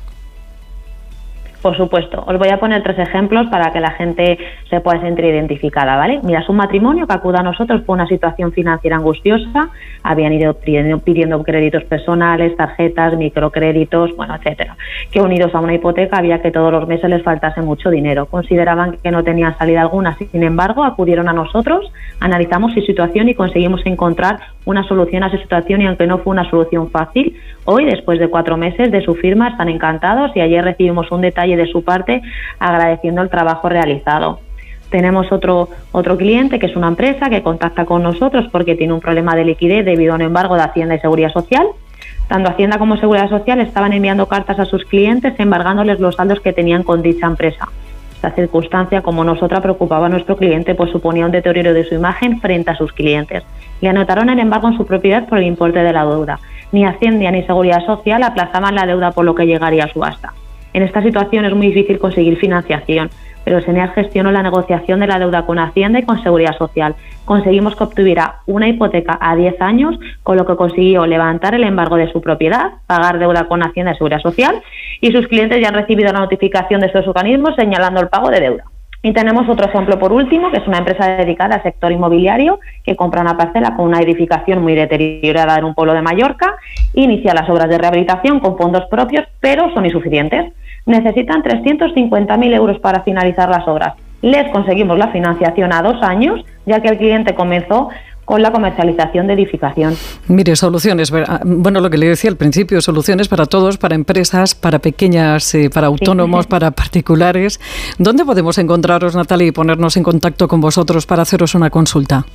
Por supuesto, os voy a poner tres ejemplos para que la gente se pueda sentir identificada, ¿vale? Mira, es un matrimonio que acude a nosotros por una situación financiera angustiosa, habían ido pidiendo, pidiendo créditos personales, tarjetas, microcréditos, bueno, etcétera, que unidos a una hipoteca había que todos los meses les faltase mucho dinero, consideraban que no tenían salida alguna, sin embargo, acudieron a nosotros, analizamos su situación y conseguimos encontrar una solución a su situación y aunque no fue una solución fácil, hoy, después de cuatro meses de su firma, están encantados y ayer recibimos un detalle de su parte agradeciendo el trabajo realizado. Tenemos otro otro cliente que es una empresa que contacta con nosotros porque tiene un problema de liquidez debido a un embargo de Hacienda y Seguridad Social. Tanto Hacienda como Seguridad Social estaban enviando cartas a sus clientes embargándoles los saldos que tenían con dicha empresa. Esta circunstancia, como nosotros, preocupaba a nuestro cliente, pues suponía un deterioro de su imagen frente a sus clientes. Le anotaron el embargo en su propiedad por el importe de la deuda. Ni Hacienda ni Seguridad Social aplazaban la deuda por lo que llegaría a subasta. En esta situación es muy difícil conseguir financiación, pero Eneas gestionó la negociación de la deuda con Hacienda y con Seguridad Social. Conseguimos que obtuviera una hipoteca a diez años, con lo que consiguió levantar el embargo de su propiedad, pagar deuda con Hacienda y Seguridad Social, y sus clientes ya han recibido la notificación de estos organismos señalando el pago de deuda. Y tenemos otro ejemplo por último, que es una empresa dedicada al sector inmobiliario que compra una parcela con una edificación muy deteriorada en un pueblo de Mallorca, inicia las obras de rehabilitación con fondos propios, pero son insuficientes. Necesitan trescientos cincuenta mil euros para finalizar las obras. Les conseguimos la financiación a dos años, ya que el cliente comenzó con la comercialización de edificación. Mire, soluciones, bueno, lo que le decía al principio, soluciones para todos, para empresas, para pequeñas, eh, para autónomos, sí. para particulares. ¿Dónde podemos encontraros, Natalia, y ponernos en contacto con vosotros para haceros una consulta?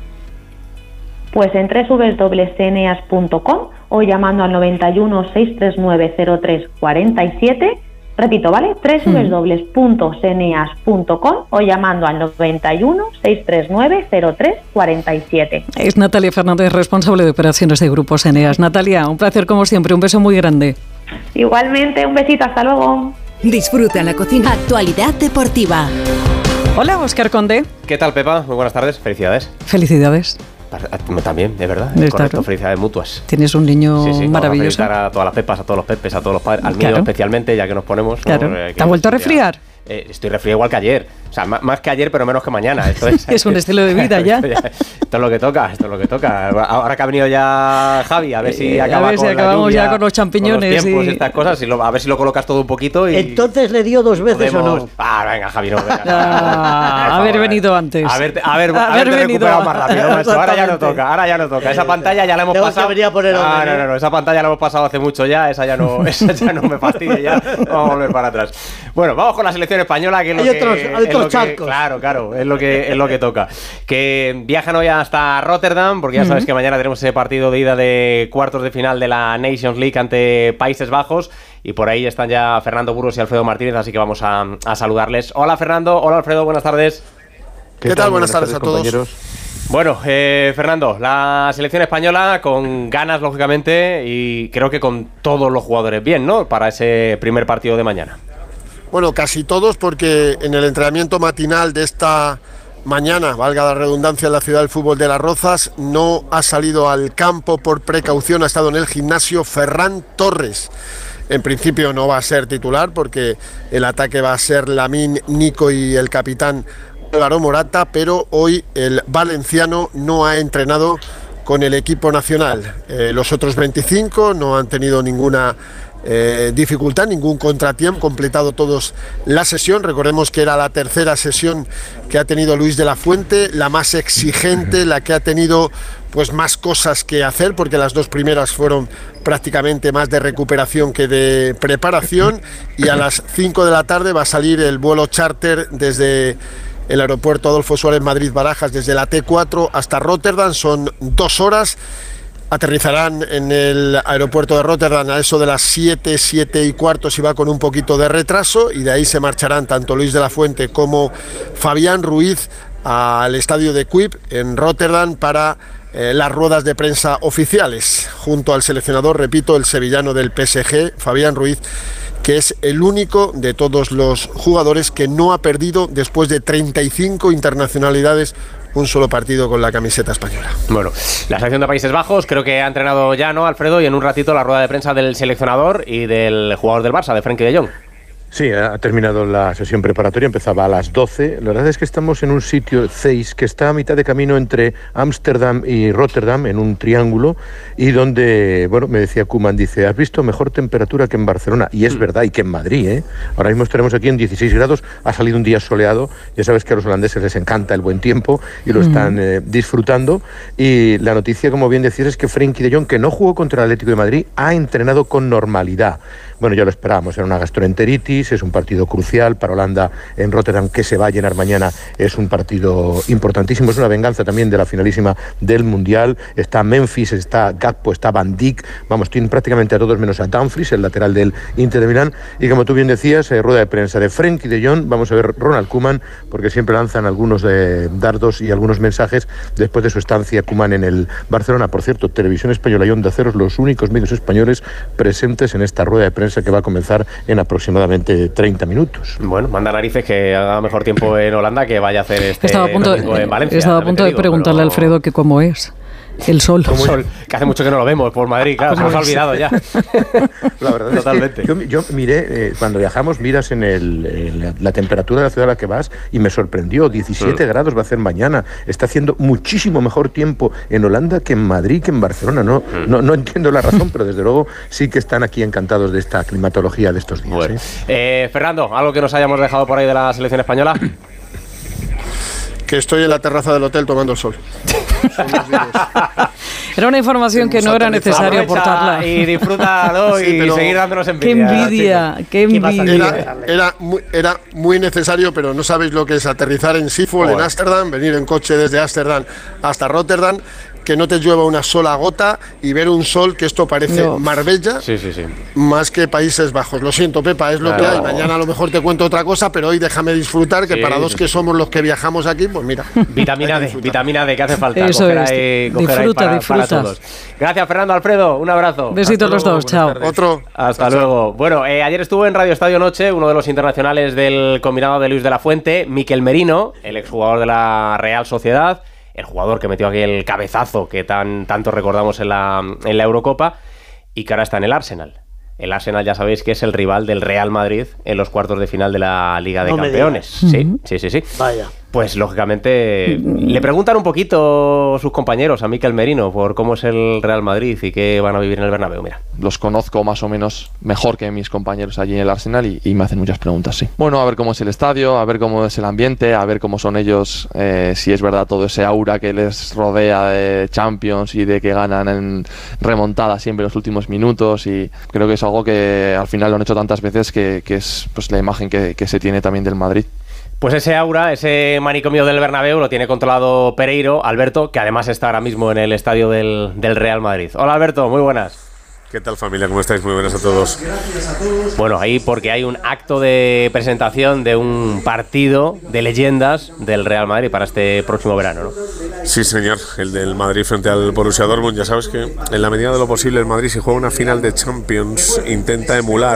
Pues en doble u doble u doble u punto ceneas punto com o llamando al noventa y uno, seiscientos treinta y nueve, cero tres cuarenta y siete. Repito, ¿vale? doble u doble u doble u punto ceneas punto com o llamando al noventa y uno, seiscientos treinta y nueve, cero tres cuarenta y siete. Es Natalia Fernández, responsable de operaciones de Grupo Ceneas. Natalia, un placer como siempre, un beso muy grande. Igualmente, un besito, hasta luego. Disfruta en la cocina. Actualidad deportiva. Hola, Óscar Conde. ¿Qué tal, Pepa? Muy buenas tardes, felicidades. Felicidades. También, de verdad, es correcto, claro. Felicidades mutuas. Tienes un niño sí, sí, maravilloso. Vamos a felicitar a todas las Pepas, a todos los Pepes, a todos los padres, al claro. mío especialmente, ya que nos ponemos. Claro. ¿no? ¿Te ha vuelto a resfriar? Eh, estoy resfriado igual que ayer. O sea, más, más que ayer, pero menos que mañana. Esto es, es un estilo de vida ya. Esto es lo que toca, esto es lo que toca. Ahora que ha venido ya Javi, a ver si eh, acaba a ver si con acabamos la lluvia, ya con los champiñones con los tiempos y... y estas cosas, y lo, a ver si lo colocas todo un poquito y... Entonces le dio dos veces podemos... o no. Ah, venga, Javi, no. Venga, ah, haber venido antes. Haber, haber, haber haberte venido recuperado más rápido. Macho. Ahora ya no toca, ahora ya no toca. Esa pantalla ya la hemos Tengo pasado. Que poner ah, no, no, no, esa pantalla la hemos pasado hace mucho ya. Esa ya no, esa ya no me fastidia ya. Vamos a volver para atrás. Bueno, vamos con la selección española, que es lo hay que... otros, es otros lo charcos. Que, claro, claro, es lo que es lo que toca. Que viajan hoy hasta Rotterdam, porque ya sabes uh-huh. que mañana tenemos ese partido de ida de cuartos de final de la Nations League ante Países Bajos, y por ahí están ya Fernando Burgos y Alfredo Martínez, así que vamos a, a saludarles. Hola Fernando, hola Alfredo, buenas tardes. ¿Qué, ¿Qué tal? Buenas, buenas tardes, tardes a todos. Compañeros. Bueno, eh, Fernando, la selección española con ganas, lógicamente, y creo que con todos los jugadores bien, ¿no? Para ese primer partido de mañana. Bueno, casi todos, porque en el entrenamiento matinal de esta mañana, valga la redundancia, en la ciudad del fútbol de Las Rozas, no ha salido al campo por precaución, ha estado en el gimnasio Ferran Torres. En principio no va a ser titular porque el ataque va a ser Lamine, Nico y el capitán Álvaro Morata, pero hoy el valenciano no ha entrenado con el equipo nacional. Eh, los otros veinticinco no han tenido ninguna Eh, dificultad, ningún contratiempo, completado todos la sesión. Recordemos que era la tercera sesión que ha tenido Luis de la Fuente, la más exigente, la que ha tenido pues más cosas que hacer, porque las dos primeras fueron prácticamente más de recuperación que de preparación, y a las cinco de la tarde va a salir el vuelo charter desde el aeropuerto Adolfo Suárez Madrid-Barajas, desde la T cuatro hasta Rotterdam, son dos horas. Aterrizarán en el aeropuerto de Rotterdam a eso de las siete, siete y cuarto, si va con un poquito de retraso, y de ahí se marcharán tanto Luis de la Fuente como Fabián Ruiz al estadio de Kuip en Rotterdam para eh, las ruedas de prensa oficiales, junto al seleccionador, repito, el sevillano del P S G, Fabián Ruiz, que es el único de todos los jugadores que no ha perdido después de treinta y cinco internacionalidades un solo partido con la camiseta española. Bueno, la selección de Países Bajos creo que ha entrenado ya, ¿no, Alfredo? Y en un ratito la rueda de prensa del seleccionador y del jugador del Barça, de Frenkie de Jong. Sí, ha terminado la sesión preparatoria, empezaba a las doce. La verdad es que estamos en un sitio, Zeiss, que está a mitad de camino entre Ámsterdam y Rotterdam, en un triángulo, y donde, bueno, me decía Koeman, dice, has visto mejor temperatura que en Barcelona, y es verdad, y que en Madrid, ¿eh? Ahora mismo estaremos aquí en dieciséis grados, ha salido un día soleado, ya sabes que a los holandeses les encanta el buen tiempo, y lo mm. están eh, disfrutando, y la noticia, como bien decías, es que Frenkie de Jong, que no jugó contra el Atlético de Madrid, ha entrenado con normalidad. Bueno, ya lo esperábamos, era una gastroenteritis, es un partido crucial para Holanda en Rotterdam, que se va a llenar mañana, es un partido importantísimo, es una venganza también de la finalísima del Mundial. Está Memphis, está Gakpo, está Van Dijk, vamos, tienen prácticamente a todos menos a Dumfries, el lateral del Inter de Milán, y como tú bien decías, eh, rueda de prensa de Frenkie de Jong, vamos a ver Ronald Koeman, porque siempre lanzan algunos de dardos y algunos mensajes después de su estancia Koeman en el Barcelona. Por cierto, Televisión Española y Onda Cero, los únicos medios españoles presentes en esta rueda de prensa que va a comenzar en aproximadamente treinta minutos. Bueno, manda narices que haga mejor tiempo en Holanda que vaya a hacer este estaba a punto, domingo en Valencia. Estaba a punto de digo, preguntarle pero... a Alfredo que cómo es. El sol. El sol, que hace mucho que no lo vemos por Madrid, claro, se nos ha olvidado ya. La verdad Totalmente. Es que yo, yo miré, eh, cuando viajamos, miras en, el, en la, la temperatura de la ciudad a la que vas y me sorprendió, diecisiete mm. grados va a hacer mañana. Está haciendo muchísimo mejor tiempo en Holanda que en Madrid, que en Barcelona. No, mm. no, no entiendo la razón, pero desde luego sí que están aquí encantados de esta climatología de estos días. Bueno. ¿eh? Eh, Fernando, ¿algo que nos hayamos dejado por ahí de la selección española? Que estoy en la terraza del hotel tomando el sol. Era una información que no era necesario aportarla. Y disfrútalo sí, y seguir dándonos envidia. ¡Qué envidia! ¡Qué envidia! Era, era, muy, era muy necesario, pero no sabéis lo que es aterrizar en Schiphol, oh. en Ámsterdam, venir en coche desde Ámsterdam hasta Rotterdam, que no te llueva una sola gota y ver un sol que esto parece no. Marbella sí, sí, sí. más que Países Bajos. Lo siento, Pepa, es lo claro. que hay. Mañana a lo mejor te cuento otra cosa, pero hoy déjame disfrutar, que sí, para dos sí. que somos los que viajamos aquí, pues mira. Vitamina D, vitamina D, que hace falta. Eso coger es. Ahí, coger disfruta, ahí para, disfruta. Para todos. Gracias, Fernando, Alfredo, un abrazo. Besitos los dos, chao. Otro. Hasta Chao. luego. Bueno, eh, ayer estuvo en Radio Estadio Noche uno de los internacionales del combinado de Luis de la Fuente, Miquel Merino, el exjugador de la Real Sociedad, el jugador que metió aquel cabezazo que tan tanto recordamos en la, en la Eurocopa y que ahora está en el Arsenal. El Arsenal ya sabéis que es el rival del Real Madrid en los cuartos de final de la Liga de no Campeones. Sí, uh-huh. sí, sí, sí. Vaya. Pues lógicamente le preguntan un poquito sus compañeros a Miquel Merino por cómo es el Real Madrid y qué van a vivir en el Bernabéu. Mira. Los conozco más o menos mejor que mis compañeros allí en el Arsenal y, y me hacen muchas preguntas, sí. Bueno, a ver cómo es el estadio, a ver cómo es el ambiente, a ver cómo son ellos, eh, si es verdad todo ese aura que les rodea de Champions y de que ganan en remontada siempre en los últimos minutos, y creo que es algo que al final lo han hecho tantas veces que, que es pues la imagen que, que se tiene también del Madrid. Pues ese aura, ese manicomio del Bernabéu lo tiene controlado Pereiro, Alberto, que además está ahora mismo en el estadio del, del Real Madrid. Hola Alberto, muy buenas. ¿Qué tal familia? ¿Cómo estáis? Muy buenas a todos. Bueno, ahí porque hay un acto de presentación de un partido de leyendas del Real Madrid para este próximo verano, ¿no? Sí, señor, el del Madrid frente al Borussia Dortmund. Ya sabes que en la medida de lo posible el Madrid, si juega una final de Champions, intenta emular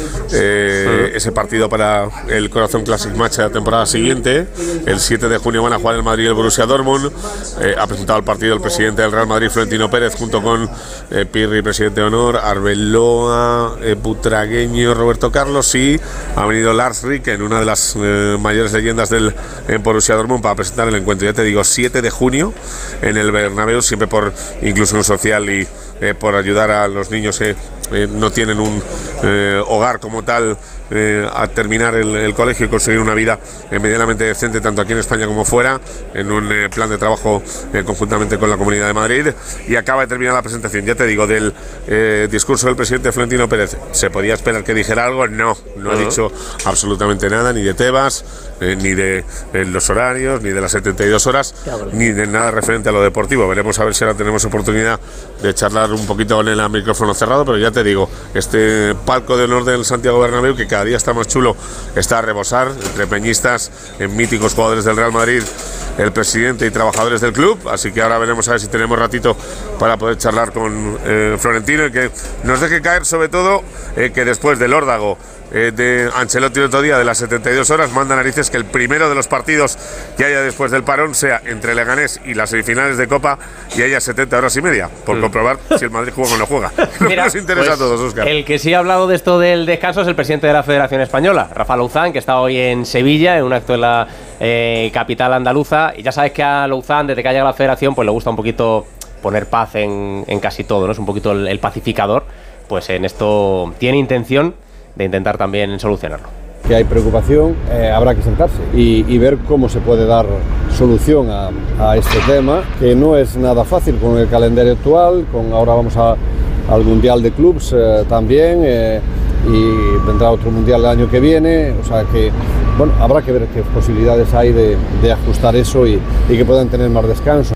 eh, sí. ese partido para el Corazón Classic Match de la temporada siguiente. El siete de junio van a jugar el Madrid y el Borussia Dortmund. Eh, ha presentado el partido el presidente del Real Madrid, Florentino Pérez, junto con eh, Pirri, presidente de honor, Arbeloa, eh, Butragueño, Roberto Carlos, y ha venido Lars Ricken, una de las eh, mayores leyendas del eh, Borussia Dortmund, para presentar el encuentro. Ya te digo, siete de junio en el Bernabéu, siempre por inclusión social y eh, por ayudar a los niños que eh, no tienen un eh, hogar como tal, eh, a terminar el, el colegio y conseguir una vida eh, medianamente decente, tanto aquí en España como fuera, en un eh, plan de trabajo eh, conjuntamente con la Comunidad de Madrid. Y acaba de terminar la presentación, ya te digo, del eh, discurso del presidente Florentino Pérez. ¿Se podía esperar que dijera algo? No, no uh-huh. ha dicho absolutamente nada, ni de Tebas, eh, ni de eh, los horarios, ni de las setenta y dos horas, ni de nada referente a lo deportivo. Veremos a ver si ahora tenemos oportunidad de charlar un poquito con él a micrófono cerrado, pero ya te digo, este palco de honor del Santiago Bernabéu, que cada día está más chulo, está a rebosar, entre peñistas, en míticos jugadores del Real Madrid, el presidente y trabajadores del club. Así que ahora veremos a ver si tenemos ratito para poder charlar con eh, Florentino, y que nos deje caer sobre todo eh, que después del órdago eh, de Ancelotti el otro día de las setenta y dos horas, manda narices que el primero de los partidos que haya después del parón sea entre Leganés y las semifinales de Copa, y haya setenta horas y media por mm. comprobar si el Madrid juega o no juega. Mira, nos interesa pues, a todos, Óscar. El que sí ha hablado de esto del descanso es el presidente de la Federación Española, Rafa Louzán, que está hoy en Sevilla en un acto en la eh, capital andaluza, y ya sabes que a Louzán, desde que ha llegado a la Federación, pues le gusta un poquito poner paz en, en casi todo, ¿no? Es un poquito el, el pacificador. Pues en esto tiene intención de intentar también solucionarlo. Que hay preocupación, eh, habrá que sentarse y, y ver cómo se puede dar solución a, a este tema, que no es nada fácil con el calendario actual. Con ahora vamos a, al Mundial de Clubs eh, también, eh, y vendrá otro Mundial el año que viene, o sea que bueno, habrá que ver qué posibilidades hay de, de ajustar eso y, y que puedan tener más descanso.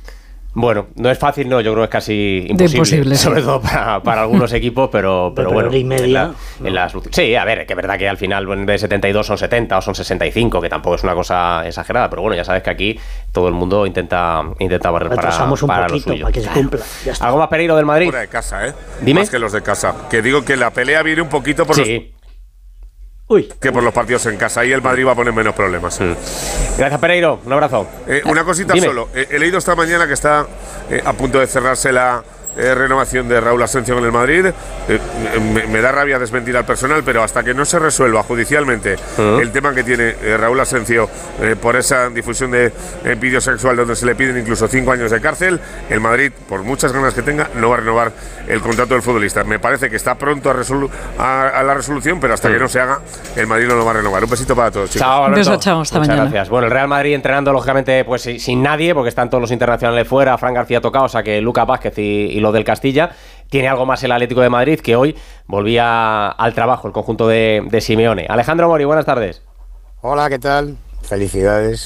Bueno, no es fácil, no, yo creo que es casi imposible, imposible sobre sí. todo para, para algunos equipos, pero, pero, pero bueno, y media, en la, no. en la, sí, a ver, que es verdad que al final en vez de setenta y dos son setenta o son sesenta y cinco, que tampoco es una cosa exagerada, pero bueno, ya sabes que aquí todo el mundo intenta intenta barrer para, para lo suyo. Para que se cumpla. Ya está. ¿Algo más, Pereiro, del Madrid? Fuera de casa, ¿eh? Dime. Más que los de casa. Que digo que la pelea viene un poquito por sí. los... que por los partidos en casa. Ahí el Madrid va a poner menos problemas. Sí. Gracias, Pereiro. Un abrazo. Eh, una cosita Dime. solo. Eh, he leído esta mañana que está eh, a punto de cerrarse la Eh, renovación de Raúl Asencio con el Madrid. Eh, me, me da rabia desmentir al personal, pero hasta que no se resuelva judicialmente uh-huh. el tema que tiene eh, Raúl Asencio eh, por esa difusión de eh, vídeo sexual donde se le piden incluso cinco años de cárcel, el Madrid, por muchas ganas que tenga, no va a renovar el contrato del futbolista. Me parece que está pronto a, resolu- a, a la resolución, pero hasta uh-huh. que no se haga, el Madrid no lo va a renovar. Un besito para todos, chicos. Chao, Alberto. Beso, chao, hasta Muchas mañana. Gracias. Bueno, el Real Madrid entrenando, lógicamente, pues sin nadie, porque están todos los internacionales fuera. Fran García tocado, o sea que Lucas Vázquez y, y lo del Castilla. Tiene algo más el Atlético de Madrid, que hoy volvía al trabajo el conjunto de, de Simeone. Alejandro Mori, buenas tardes. Hola, ¿qué tal? Felicidades.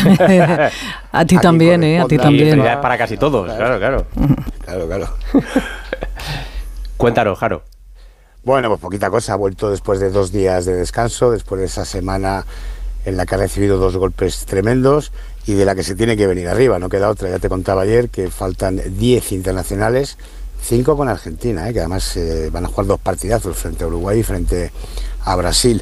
A ti también, ¿eh? A ti también. Felicidades para casi todos, claro, claro. Claro, claro. Cuéntanos, Jaro. Bueno, pues poquita cosa. Ha vuelto después de dos días de descanso, después de esa semana en la que ha recibido dos golpes tremendos y de la que se tiene que venir arriba. No queda otra. Ya te contaba ayer que faltan diez internacionales, cinco con Argentina, ¿eh? Que además eh, van a jugar dos partidazos frente a Uruguay y frente a Brasil.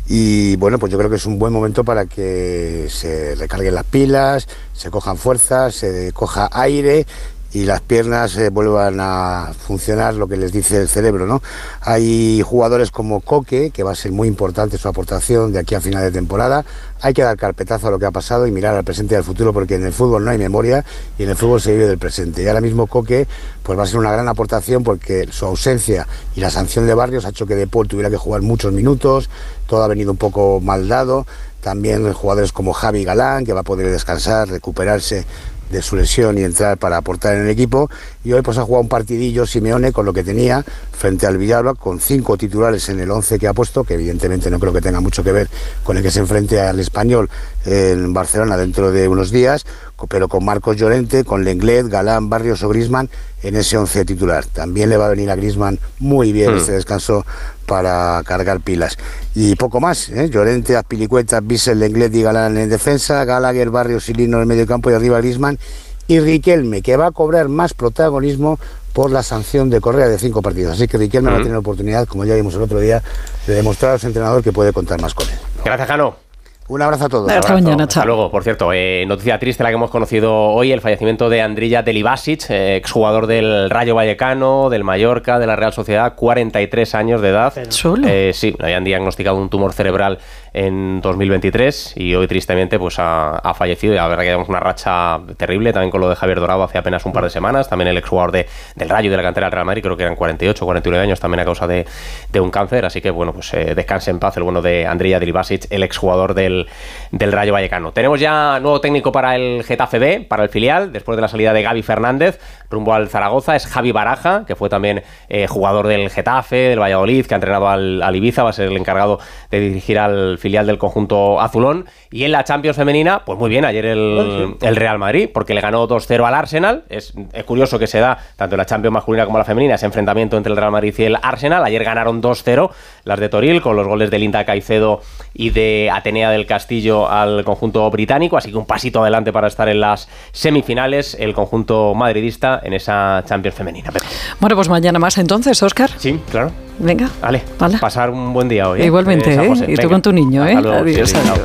Y bueno, pues yo creo que es un buen momento para que se recarguen las pilas, se cojan fuerzas, se coja aire y las piernas eh, vuelvan a funcionar lo que les dice el cerebro, ¿no? Hay jugadores como Coque, que va a ser muy importante su aportación de aquí a final de temporada. Hay que dar carpetazo a lo que ha pasado y mirar al presente y al futuro, porque en el fútbol no hay memoria y en el fútbol se vive del presente. Y ahora mismo Coque pues va a ser una gran aportación, porque su ausencia y la sanción de Barrios ha hecho que De Paul tuviera que jugar muchos minutos. Todo ha venido un poco mal dado. También jugadores como Javi Galán, que va a poder descansar, recuperarse de su lesión y entrar para aportar en el equipo. Y hoy pues ha jugado un partidillo Simeone con lo que tenía frente al Villalba, con cinco titulares en el once que ha puesto, que evidentemente no creo que tenga mucho que ver con el que se enfrente al Español en Barcelona dentro de unos días, pero con Marcos Llorente, con Lenglet, Galán, Barrios o Griezmann en ese once titular. También le va a venir a Griezmann muy bien mm. este descanso para cargar pilas. Y poco más, ¿eh? Llorente, Azpilicueta, Bissell, Lenglet y Galán en defensa, Gallagher, Barrios y Lino en el medio campo y arriba Griezmann, y Riquelme, que va a cobrar más protagonismo por la sanción de Correa de cinco partidos. Así que Riquelme mm. va a tener oportunidad, como ya vimos el otro día, de demostrar a su entrenador que puede contar más con él. Gracias, Jano. Un abrazo a todos. Hasta mañana, Hasta luego. Por cierto, eh, noticia triste la que hemos conocido hoy, el fallecimiento de Andrija Delibasic, eh, exjugador del Rayo Vallecano, del Mallorca, de la Real Sociedad, cuarenta y tres años de edad. ¿Solo? Eh, sí, le habían diagnosticado un tumor cerebral en dos mil veintitrés y hoy tristemente pues ha, ha fallecido. Y la verdad que llevamos una racha terrible también con lo de Javier Dorado hace apenas un par de semanas. También el exjugador de, del Rayo y de la cantera del Real Madrid, creo que eran cuarenta y ocho, cuarenta y nueve años también a causa de, de un cáncer. Así que bueno, pues eh, descanse en paz el bueno de Andrija Delibasic, el exjugador del, del Rayo Vallecano. Tenemos ya nuevo técnico para el Getafe B, para el filial, después de la salida de Gaby Fernández rumbo al Zaragoza. Es Javi Baraja, que fue también eh, jugador del Getafe, del Valladolid, que ha entrenado al, al Ibiza, va a ser el encargado de dirigir al filial del conjunto azulón. Y en la Champions femenina, pues muy bien, ayer el, el Real Madrid, porque le ganó dos cero al Arsenal. Es, es curioso que se da, tanto en la Champions masculina como la femenina, ese enfrentamiento entre el Real Madrid y el Arsenal. Ayer ganaron dos cero las de Toril, con los goles de Linda Caicedo y de Atenea del Castillo al conjunto británico, así que un pasito adelante para estar en las semifinales el conjunto madridista en esa Champions femenina. Pero... Bueno, pues mañana más entonces, Óscar. Sí, claro. Venga. Vale, vale. Pasar un buen día hoy. ¿eh? Igualmente, ¿eh? Y tú con tu niño, ¿eh? Adiós, sí, sí, adiós.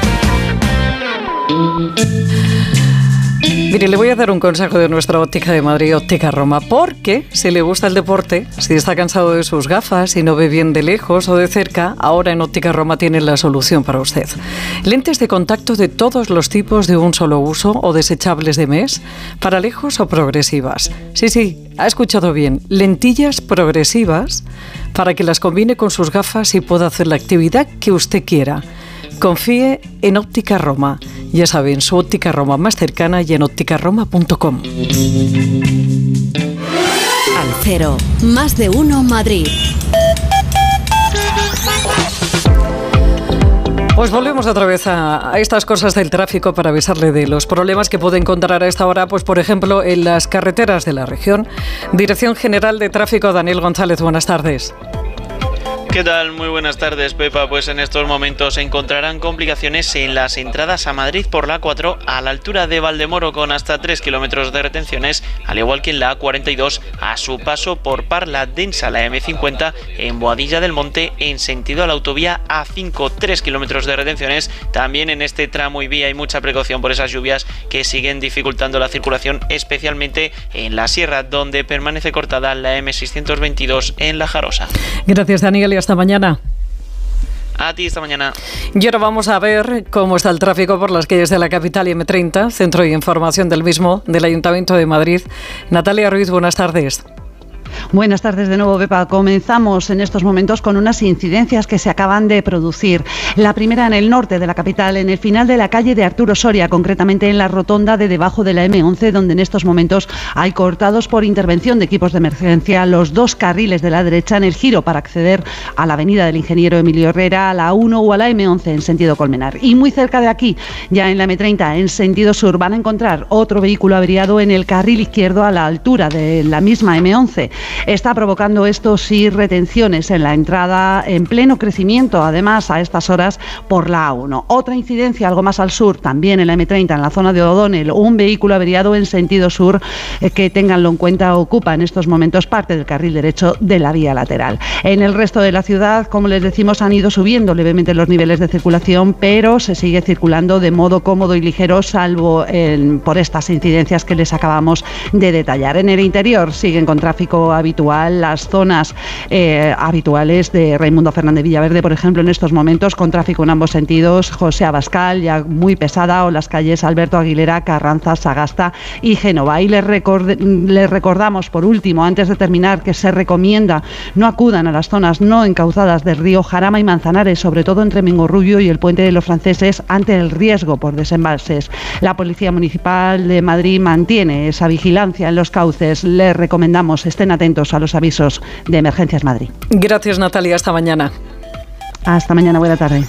Mire, le voy a dar un consejo de nuestra óptica de Madrid, Óptica Roma, porque si le gusta el deporte, si está cansado de sus gafas, si no ve bien de lejos o de cerca, ahora en Óptica Roma tiene la solución para usted. Lentes de contacto de todos los tipos de un solo uso o desechables de mes, para lejos o progresivas. Sí, sí, ha escuchado bien, lentillas progresivas para que las combine con sus gafas y pueda hacer la actividad que usted quiera. Confíe en Óptica Roma. Ya saben, su Óptica Roma más cercana y en óptica roma punto com. Al cero, más de uno Madrid. Pues volvemos otra vez a, a estas cosas del tráfico para avisarle de los problemas que puede encontrar a esta hora, pues por ejemplo en las carreteras de la región. Dirección General de Tráfico, Daniel González, buenas tardes. ¿Qué tal? Muy buenas tardes, Pepa. Pues en estos momentos se encontrarán complicaciones en las entradas a Madrid por la A cuatro a la altura de Valdemoro con hasta tres kilómetros de retenciones, al igual que en la A cuarenta y dos a su paso por Parla Densa, la M cincuenta en Boadilla del Monte en sentido a la autovía A cinco, tres kilómetros de retenciones. También en este tramo y vía hay mucha precaución por esas lluvias que siguen dificultando la circulación, especialmente en la sierra, donde permanece cortada la M seiscientos veintidós en La Jarosa. Gracias, Daniel, y hasta mañana. A ti, esta mañana. Y ahora vamos a ver cómo está el tráfico por las calles de la capital y M treinta, centro de información del mismo, del Ayuntamiento de Madrid. Natalia Ruiz, buenas tardes. Buenas tardes de nuevo, Pepa. Comenzamos en estos momentos con unas incidencias que se acaban de producir. La primera en el norte de la capital, en el final de la calle de Arturo Soria, concretamente en la rotonda de debajo de la M once, donde en estos momentos hay cortados por intervención de equipos de emergencia los dos carriles de la derecha en el giro para acceder a la avenida del Ingeniero Emilio Herrera, a la A uno o a la M once en sentido Colmenar. Y muy cerca de aquí, ya en la M treinta, en sentido sur, van a encontrar otro vehículo averiado en el carril izquierdo a la altura de la misma M once. Está provocando esto sí retenciones en la entrada en pleno crecimiento, además a estas horas por la A uno. Otra incidencia algo más al sur, también en la M treinta, en la zona de O'Donnell, un vehículo averiado en sentido sur eh, que ténganlo en cuenta, ocupa en estos momentos parte del carril derecho de la vía lateral. En el resto de la ciudad, como les decimos, han ido subiendo levemente los niveles de circulación, pero se sigue circulando de modo cómodo y ligero, salvo en, por estas incidencias que les acabamos de detallar. En el interior siguen con tráfico habitual las zonas eh, habituales de Raimundo Fernández Villaverde, por ejemplo, en estos momentos con tráfico en ambos sentidos, José Abascal ya muy pesada, o las calles Alberto Aguilera, Carranza, Sagasta y Génova. Y les, record les recordamos por último, antes de terminar, que se recomienda no acudan a las zonas no encauzadas del río Jarama y Manzanares, sobre todo entre Mengorrubio y el Puente de los Franceses, ante el riesgo por desembalses. La Policía Municipal de Madrid mantiene esa vigilancia en los cauces. Les recomendamos estén atentos a los avisos de Emergencias Madrid. Gracias, Natalia. Hasta mañana. Hasta mañana. Buena tarde.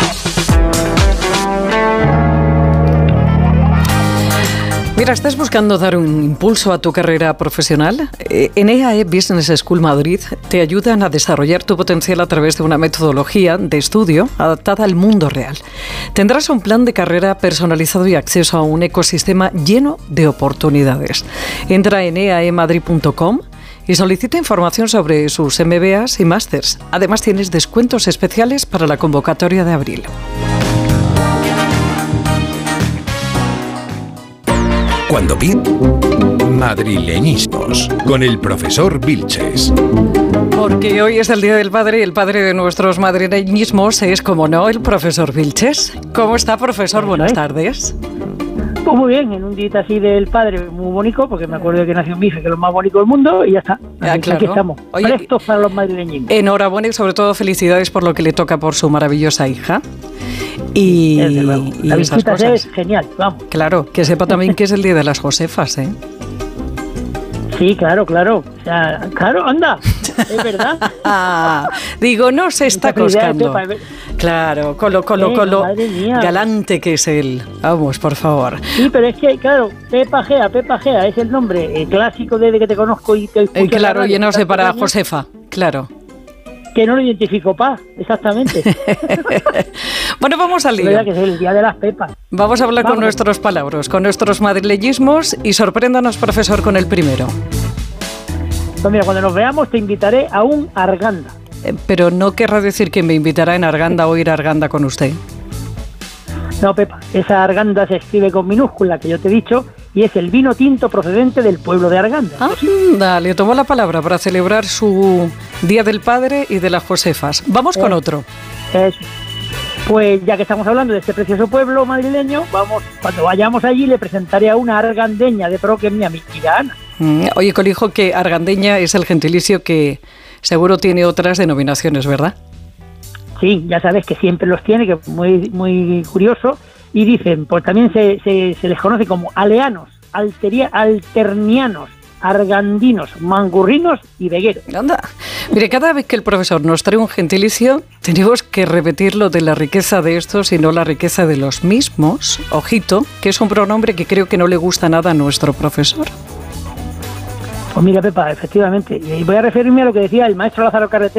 Mira, ¿estás buscando dar un impulso a tu carrera profesional? En E A E Business School Madrid te ayudan a desarrollar tu potencial a través de una metodología de estudio adaptada al mundo real. Tendrás un plan de carrera personalizado y acceso a un ecosistema lleno de oportunidades. Entra en e a e madrid punto com y solicita información sobre sus M B As y másters. Además, tienes descuentos especiales para la convocatoria de abril. Cuando vi Madrileñismos con el profesor Vilches. Porque hoy es el Día del Padre y el padre de nuestros madrileñismos es, como no, el profesor Vilches. ¿Cómo está, profesor? Buenas tardes. Pues muy bien, en un día así del padre muy bonito, porque me acuerdo de que nació mi hija, que es lo más bonito del mundo, y ya está. Ah, claro. Aquí estamos, Oye, prestos para los madrileñismos. Enhorabuena y sobre todo felicidades por lo que le toca por su maravillosa hija. Y, y la visita es genial, vamos. Claro, que sepa también que es el Día de las Josefas, ¿eh? Sí, claro, claro. O sea, claro, anda, es verdad. Ah, digo, no se está coscando. Claro, con lo, con lo, con lo galante que es él. Vamos, por favor. Sí, pero es que, claro, Pepa Gea, Pepa Gea es el nombre eh, clásico desde que te conozco y te escucho. Eh, claro, y no sé para Josefa, claro. Que no lo identifico, pa, exactamente. Bueno, vamos al lío. Es verdad que es el Día de las Pepas. Vamos a hablar vamos. con nuestros palabras, con nuestros madrileñismos y sorpréndanos, profesor, con el primero. Pues mira, cuando nos veamos te invitaré a un Arganda. Eh, pero no querrá decir que me invitará en Arganda o ir a Arganda con usted. No, Pepa, esa Arganda se escribe con minúscula, que yo te he dicho, y es el vino tinto procedente del pueblo de Arganda. Ah, dale, le tomó la palabra para celebrar su Día del Padre y de las Josefas. Vamos eh, con otro. Eso. Pues ya que estamos hablando de este precioso pueblo madrileño, vamos, cuando vayamos allí le presentaré a una argandeña de pro que es mi amiga Ana. Mm, oye, colijo, que argandeña es el gentilicio que seguro tiene otras denominaciones, ¿verdad? Sí, ya sabes que siempre los tiene, que es muy, muy curioso. Y dicen, pues también se, se, se les conoce como aleanos, alteria, alternianos, argandinos, mangurrinos y vegueros. Anda, mire, cada vez que el profesor nos trae un gentilicio, tenemos que repetir lo de la riqueza de estos y no la riqueza de los mismos. Ojito, que es un pronombre que creo que no le gusta nada a nuestro profesor. Pues mira, Pepa, efectivamente, y voy a referirme a lo que decía el maestro Lázaro Carreter,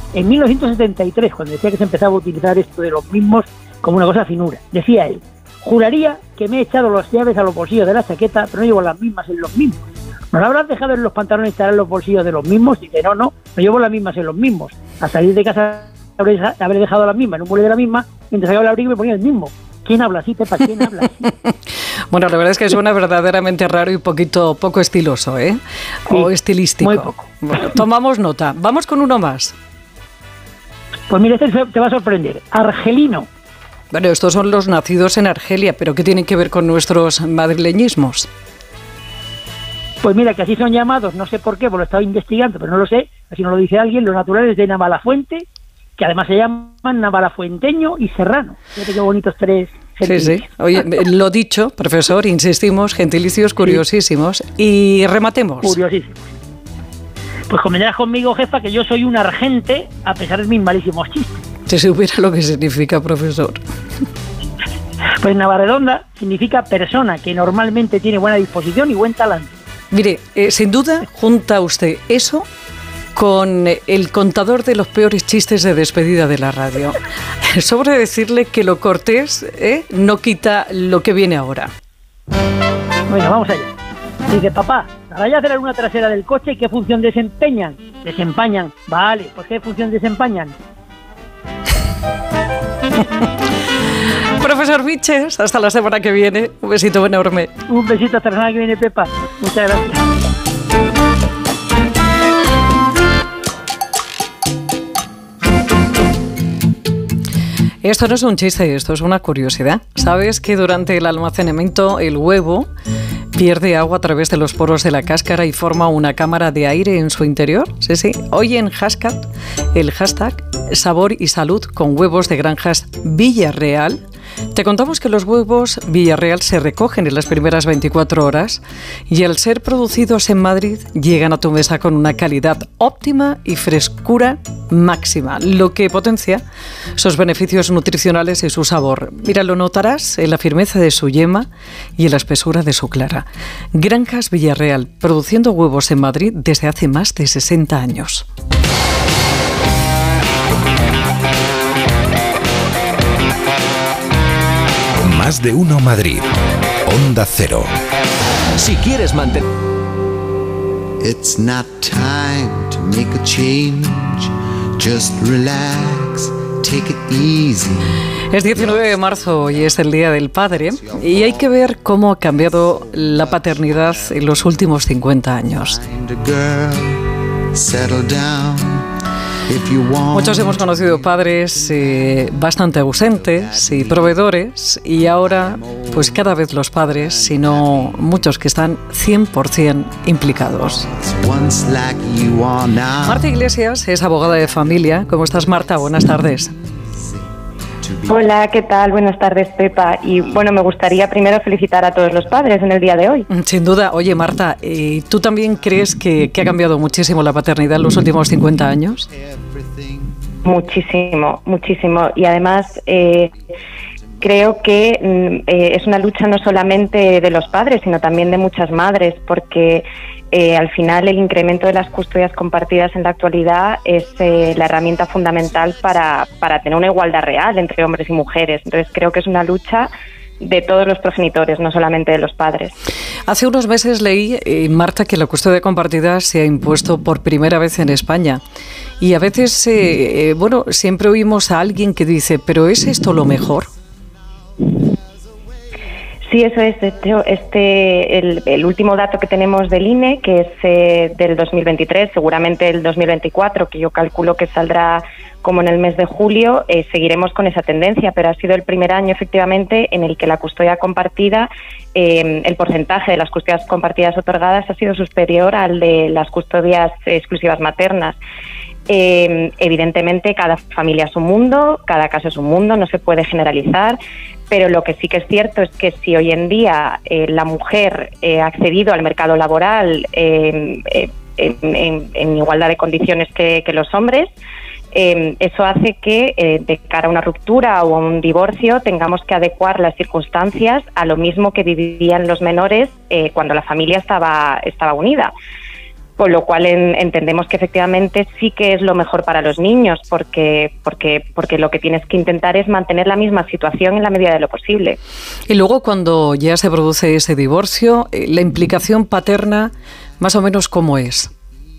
en mil novecientos setenta y tres, cuando decía que se empezaba a utilizar esto de los mismos como una cosa finura. Decía él: juraría que me he echado las llaves a los bolsillos de la chaqueta, pero no llevo las mismas en los mismos. ¿Nos habrás dejado en los pantalones estar en los bolsillos de los mismos? Dice, no, no, no llevo las mismas en los mismos. Al salir de casa habré, habré dejado las mismas en un mueble de la misma, mientras sacaba el abrigo me ponía el mismo. ¿Quién habla así, Pepa? ¿Quién habla así? Bueno, la verdad es que suena verdaderamente raro y poquito poco estiloso, ¿eh? O sí, estilístico. Muy poco. Bueno, tomamos nota. Vamos con uno más. Pues mira, este te va a sorprender. Argelino. Bueno, estos son los nacidos en Argelia, pero ¿qué tienen que ver con nuestros madrileñismos? Pues mira, que así son llamados, no sé por qué, porque lo he estado investigando, pero no lo sé, así no lo dice alguien, los naturales de Navalafuente, que además se llaman navalafuenteño y serrano. Fíjate qué bonitos tres gentilicios. Sí, sí. Oye, lo dicho, profesor, insistimos, gentilicios curiosísimos. Sí. Y rematemos. Curiosísimos. Pues convendrás conmigo, jefa, que yo soy un argente, a pesar de mis malísimos chistes. Si supiera lo que significa, profesor. Pues Navarredonda significa persona que normalmente tiene buena disposición y buen talante. Mire, eh, sin duda, junta usted eso con el contador de los peores chistes de despedida de la radio. Sobre decirle que lo cortés ¿eh? no quita lo que viene ahora. Bueno, vamos allá. Dice, papá, la rayas de la luna trasera del coche, ¿qué función desempeñan? Desempañan. Vale, pues ¿qué función desempañan? Profesor Vilches, hasta la semana que viene. Un besito enorme. Un besito hasta la semana que viene, Pepa. Muchas gracias. Esto no es un chiste, esto es una curiosidad. ¿Sabes que durante el almacenamiento el huevo pierde agua a través de los poros de la cáscara y forma una cámara de aire en su interior? Sí, sí. Hoy en hashtag, el hashtag Sabor y Salud con huevos de granjas Villarreal, te contamos que los huevos Villarreal se recogen en las primeras veinticuatro horas y al ser producidos en Madrid llegan a tu mesa con una calidad óptima y frescura máxima, lo que potencia sus beneficios nutricionales y su sabor. Mira, lo notarás en la firmeza de su yema y en la espesura de su clara. Granjas Villarreal, produciendo huevos en Madrid desde hace más de sesenta años. Más de uno Madrid. Onda Cero. Si quieres mantener... It's not time to make a change. Just relax, take it easy. Es diecinueve de marzo y es el Día del Padre y hay que ver cómo ha cambiado la paternidad en los últimos cincuenta años. Muchos hemos conocido padres eh, bastante ausentes y proveedores y ahora pues cada vez los padres, sino muchos que están cien por ciento implicados. Marta Iglesias es abogada de familia. ¿Cómo estás, Marta? Buenas tardes. Hola, ¿qué tal? Buenas tardes, Pepa. Y bueno, me gustaría primero felicitar a todos los padres en el día de hoy. Sin duda. Oye, Marta, ¿y tú también crees que, que ha cambiado muchísimo la paternidad en los últimos cincuenta años? Muchísimo, muchísimo. Y además eh, creo que eh, es una lucha no solamente de los padres, sino también de muchas madres, porque Eh, al final el incremento de las custodias compartidas en la actualidad es eh, la herramienta fundamental para, para tener una igualdad real entre hombres y mujeres. Entonces creo que es una lucha de todos los progenitores, no solamente de los padres. Hace unos meses leí, eh, Marta, que la custodia compartida se ha impuesto por primera vez en España. Y a veces, eh, eh, bueno, siempre oímos a alguien que dice, ¿pero es esto lo mejor? Sí, eso es. Este, este el, el último dato que tenemos del I N E, que es eh, del dos mil veintitrés, seguramente el dos mil veinticuatro, que yo calculo que saldrá como en el mes de julio, eh, seguiremos con esa tendencia, pero ha sido el primer año efectivamente en el que la custodia compartida, eh, el porcentaje de las custodias compartidas otorgadas ha sido superior al de las custodias exclusivas maternas. Eh, evidentemente cada familia es un mundo, cada caso es un mundo, no se puede generalizar, pero lo que sí que es cierto es que si hoy en día eh, la mujer eh, ha accedido al mercado laboral eh, eh, en, en, en igualdad de condiciones que, que los hombres, eh, eso hace que eh, de cara a una ruptura o a un divorcio tengamos que adecuar las circunstancias a lo mismo que vivían los menores eh, cuando la familia estaba, estaba unida. con lo cual en, entendemos que efectivamente sí que es lo mejor para los niños, porque, porque, porque lo que tienes que intentar es mantener la misma situación en la medida de lo posible. Y luego cuando ya se produce ese divorcio, la implicación paterna, más o menos, ¿cómo es?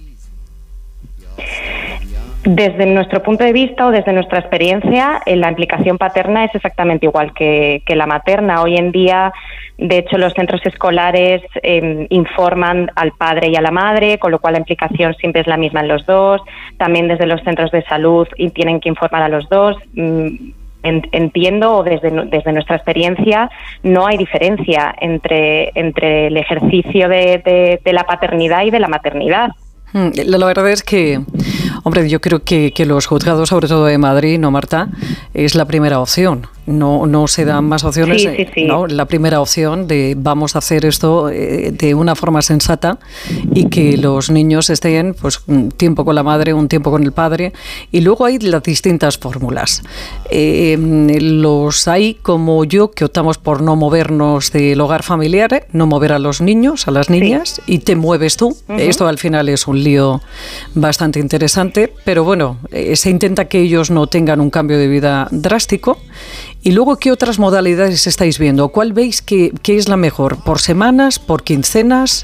Desde nuestro punto de vista o desde nuestra experiencia, la implicación paterna es exactamente igual que, que la materna. Hoy en día, de hecho, los centros escolares eh, informan al padre y a la madre, con lo cual la implicación siempre es la misma en los dos. También desde los centros de salud y tienen que informar a los dos. Entiendo, o desde, desde nuestra experiencia, no hay diferencia entre, entre el ejercicio de, de, de la paternidad y de la maternidad. La verdad es que, hombre, yo creo que, que los juzgados, sobre todo de Madrid, ¿no, Marta?, es la primera opción. No, no se dan más opciones. Sí, sí, sí. ¿No? La primera opción de vamos a hacer esto eh, de una forma sensata y que los niños estén pues un tiempo con la madre, un tiempo con el padre. Y luego hay las distintas fórmulas. Eh, los hay como yo que optamos por no movernos del hogar familiar, no mover a los niños, a las niñas, sí. Y te mueves tú. Uh-huh. Esto al final es un lío bastante interesante, pero bueno, eh, se intenta que ellos no tengan un cambio de vida drástico. Y luego, ¿qué otras modalidades estáis viendo? ¿Cuál veis que, que es la mejor? ¿Por semanas? ¿Por quincenas?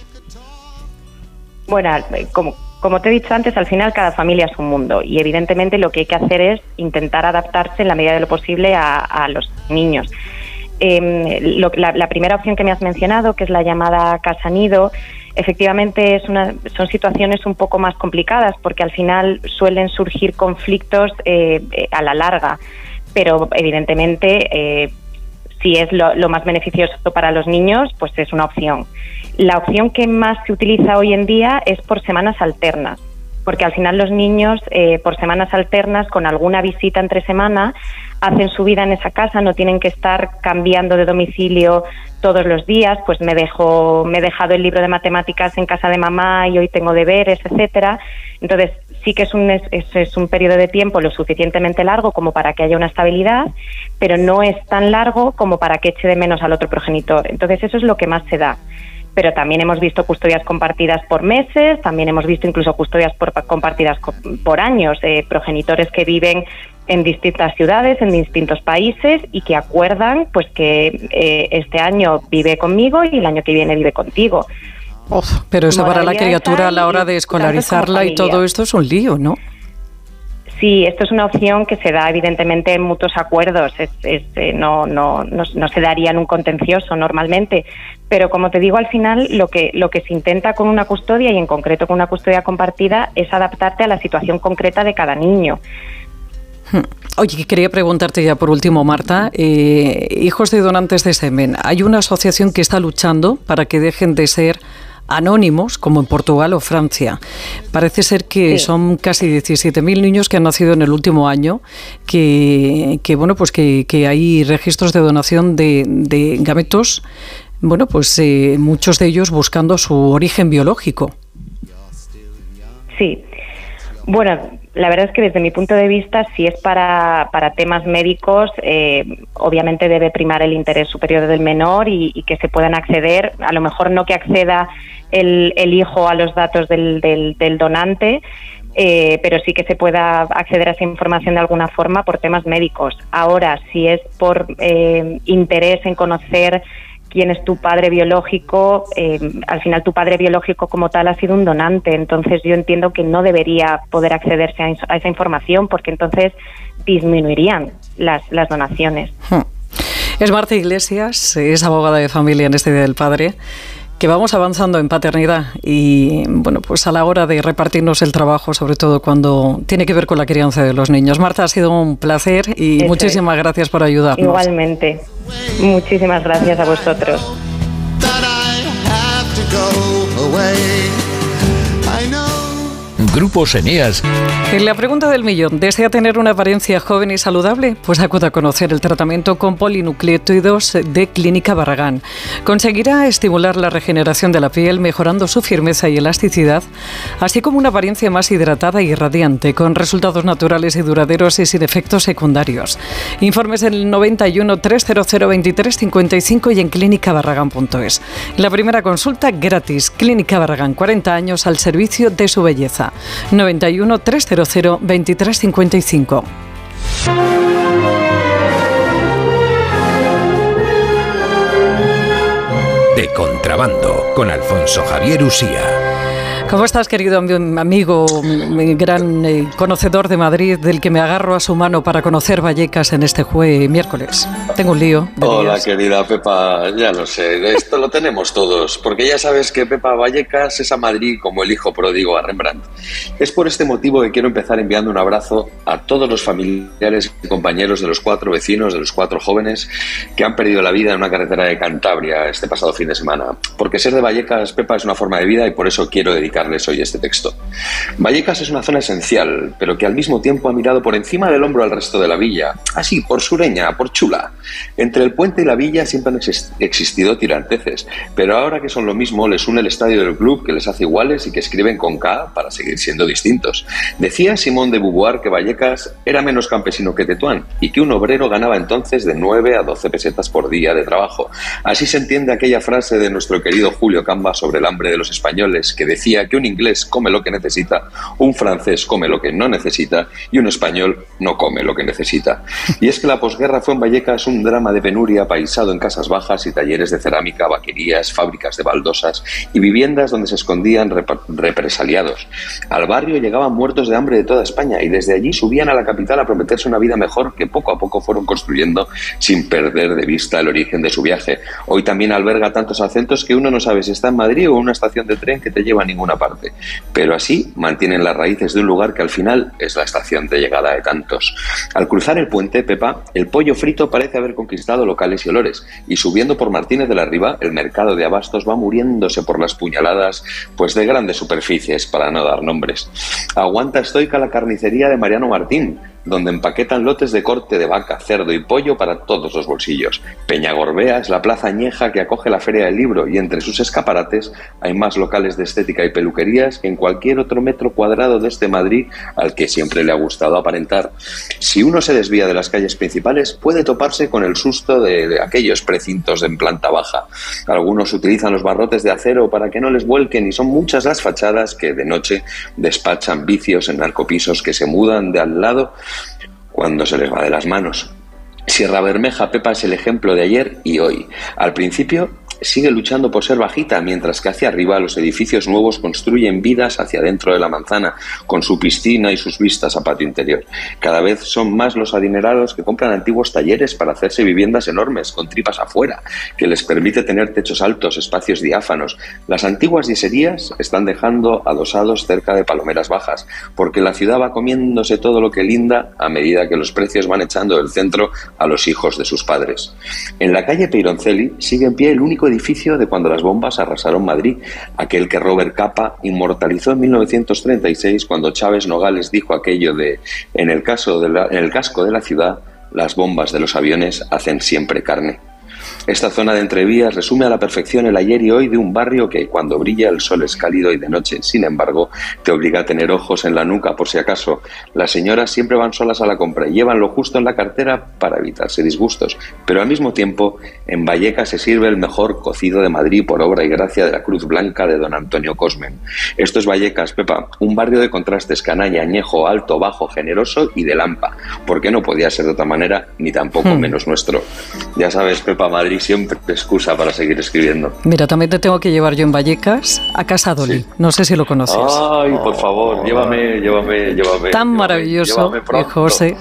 Bueno, como, como te he dicho antes, al final cada familia es un mundo y evidentemente lo que hay que hacer es intentar adaptarse en la medida de lo posible a, a los niños. Eh, lo, la, la primera opción que me has mencionado, que es la llamada casa nido, efectivamente es una, son situaciones un poco más complicadas porque al final suelen surgir conflictos eh, a la larga. Pero evidentemente, eh, si es lo, lo más beneficioso para los niños, pues es una opción. La opción que más se utiliza hoy en día es por semanas alternas, porque al final los niños, eh, por semanas alternas, con alguna visita entre semana, hacen su vida en esa casa, no tienen que estar cambiando de domicilio todos los días, pues me dejo, me he dejado el libro de matemáticas en casa de mamá y hoy tengo deberes, etcétera. Entonces, sí que es un, es, es un periodo de tiempo lo suficientemente largo como para que haya una estabilidad, pero no es tan largo como para que eche de menos al otro progenitor. Entonces, eso es lo que más se da. Pero también hemos visto custodias compartidas por meses, también hemos visto incluso custodias por, compartidas por años, eh, progenitores que viven en distintas ciudades, en distintos países y que acuerdan pues que eh, este año vive conmigo y el año que viene vive contigo. Uf, pero eso para la criatura a la hora de escolarizarla y todo esto es un lío, ¿no? Sí, esto es una opción que se da evidentemente en mutuos acuerdos, es, es, eh, no, no, no, no se daría en un contencioso normalmente, pero como te digo, al final lo que, lo que se intenta con una custodia y en concreto con una custodia compartida es adaptarte a la situación concreta de cada niño. Oye, quería preguntarte ya por último, Marta, eh, hijos de donantes de semen, hay una asociación que está luchando para que dejen de ser anónimos, como en Portugal o Francia. Parece ser que sí. Son casi diecisiete mil niños que han nacido en el último año, que, que bueno, pues que, que hay registros de donación de, de gametos, bueno, pues eh, muchos de ellos buscando su origen biológico. Sí. Bueno, la verdad es que desde mi punto de vista, si es para, para temas médicos, eh, obviamente debe primar el interés superior del menor y, y que se puedan acceder, a lo mejor no que acceda el, el hijo a los datos del, del, del donante, eh, pero sí que se pueda acceder a esa información de alguna forma por temas médicos. Ahora, si es por eh, interés en conocer quién es tu padre biológico, eh, al final tu padre biológico como tal ha sido un donante, entonces yo entiendo que no debería poder accederse a, a esa información porque entonces disminuirían las, las donaciones. Es Marta Iglesias, es abogada de familia en este Día del Padre, que vamos avanzando en paternidad y bueno, pues a la hora de repartirnos el trabajo, sobre todo cuando tiene que ver con la crianza de los niños. Marta, ha sido un placer y Eso muchísimas es. gracias por ayudarnos. Igualmente, muchísimas gracias a vosotros. Grupos Eneas. En la pregunta del millón, ¿desea tener una apariencia joven y saludable? Pues acuda a conocer el tratamiento con polinucleótidos de Clínica Barragán. Conseguirá estimular la regeneración de la piel, mejorando su firmeza y elasticidad, así como una apariencia más hidratada y radiante, con resultados naturales y duraderos y sin efectos secundarios. Informes en el noventa y uno, trescientos veintitrés, cincuenta y cinco y en clínica barragán punto es. La primera consulta gratis. Clínica Barragán, cuarenta años al servicio de su belleza. noventa y uno, trescientos veintitrés, cincuenta y cinco. De contrabando, con Alfonso Javier Usía. ¿Cómo estás, querido amigo, mi gran eh, conocedor de Madrid, del que me agarro a su mano para conocer Vallecas en este jueves miércoles? Tengo un lío. Hola, querida Pepa, ya lo sé, esto lo tenemos todos, porque ya sabes que Pepa Vallecas es a Madrid como el hijo pródigo a Rembrandt. Es por este motivo que quiero empezar enviando un abrazo a todos los familiares y compañeros de los cuatro vecinos, de los cuatro jóvenes que han perdido la vida en una carretera de Cantabria este pasado fin de semana. Porque ser de Vallecas, Pepa, es una forma de vida y por eso quiero dedicar hoy este texto. Vallecas es una zona esencial, pero que al mismo tiempo ha mirado por encima del hombro al resto de la villa, así, por sureña, por chula. Entre el puente y la villa siempre han existido tiranteces, pero ahora que son lo mismo, les une el estadio del club que les hace iguales y que escriben con K para seguir siendo distintos. Decía Simón de Beauvoir que Vallecas era menos campesino que Tetuán y que un obrero ganaba entonces de nueve a doce pesetas por día de trabajo. Así se entiende aquella frase de nuestro querido Julio Camba sobre el hambre de los españoles, que decía que un inglés come lo que necesita, un francés come lo que no necesita y un español no come lo que necesita. Y es que la posguerra fue en Vallecas un drama de penuria paisado en casas bajas y talleres de cerámica, vaquerías, fábricas de baldosas y viviendas donde se escondían rep- represaliados. Al barrio llegaban muertos de hambre de toda España y desde allí subían a la capital a prometerse una vida mejor que poco a poco fueron construyendo sin perder de vista el origen de su viaje. Hoy también alberga tantos acentos que uno no sabe si está en Madrid o en una estación de tren que te lleva a ninguna parte. Pero así mantienen las raíces de un lugar que al final es la estación de llegada de tantos. Al cruzar el puente, Pepa, el pollo frito parece haber conquistado locales y olores, y subiendo por Martínez de la Riva, el mercado de abastos va muriéndose por las puñaladas, pues de grandes superficies, para no dar nombres. Aguanta estoica la carnicería de Mariano Martín, donde empaquetan lotes de corte de vaca, cerdo y pollo para todos los bolsillos. Peñagorbea es la plaza añeja que acoge la Feria del Libro y entre sus escaparates hay más locales de estética y peluquerías que en cualquier otro metro cuadrado de este Madrid al que siempre le ha gustado aparentar. Si uno se desvía de las calles principales puede toparse con el susto de, de aquellos precintos en planta baja. Algunos utilizan los barrotes de acero para que no les vuelquen y son muchas las fachadas que de noche despachan vicios en narcopisos que se mudan de al lado cuando se les va de las manos. Sierra Bermeja, Pepa, es el ejemplo de ayer y hoy. Al principio sigue luchando por ser bajita, mientras que hacia arriba los edificios nuevos construyen vidas hacia dentro de la manzana, con su piscina y sus vistas a patio interior. Cada vez son más los adinerados que compran antiguos talleres para hacerse viviendas enormes, con tripas afuera, que les permite tener techos altos, espacios diáfanos. Las antiguas yeserías están dejando adosados cerca de palomeras bajas, porque la ciudad va comiéndose todo lo que linda a medida que los precios van echando del centro a los hijos de sus padres. En la calle Peyroncelli sigue en pie el único edificio de cuando las bombas arrasaron Madrid, aquel que Robert Capa inmortalizó en mil novecientos treinta y seis cuando Chávez Nogales dijo aquello de en el, caso de la, en el casco de la ciudad las bombas de los aviones hacen siempre carne. Esta zona de entrevías resume a la perfección el ayer y hoy de un barrio que, cuando brilla el sol, es cálido y de noche, sin embargo, te obliga a tener ojos en la nuca por si acaso. Las señoras siempre van solas a la compra y llevan lo justo en la cartera para evitarse disgustos, pero al mismo tiempo, en Vallecas se sirve el mejor cocido de Madrid por obra y gracia de la Cruz Blanca de don Antonio Cosmen. Esto es Vallecas, Pepa, un barrio de contrastes, canalla, añejo, alto, bajo, generoso y de lampa, porque no podía ser de otra manera, ni tampoco hmm. menos nuestro. Ya sabes, Pepa, Madrid siempre te excusa para seguir escribiendo. Mira, también te tengo que llevar yo en Vallecas a Casa Dolly. Sí. No sé si lo conoces. Ay, por favor, oh. llévame, llévame, llévame. Tan llévame, maravilloso, llévame José,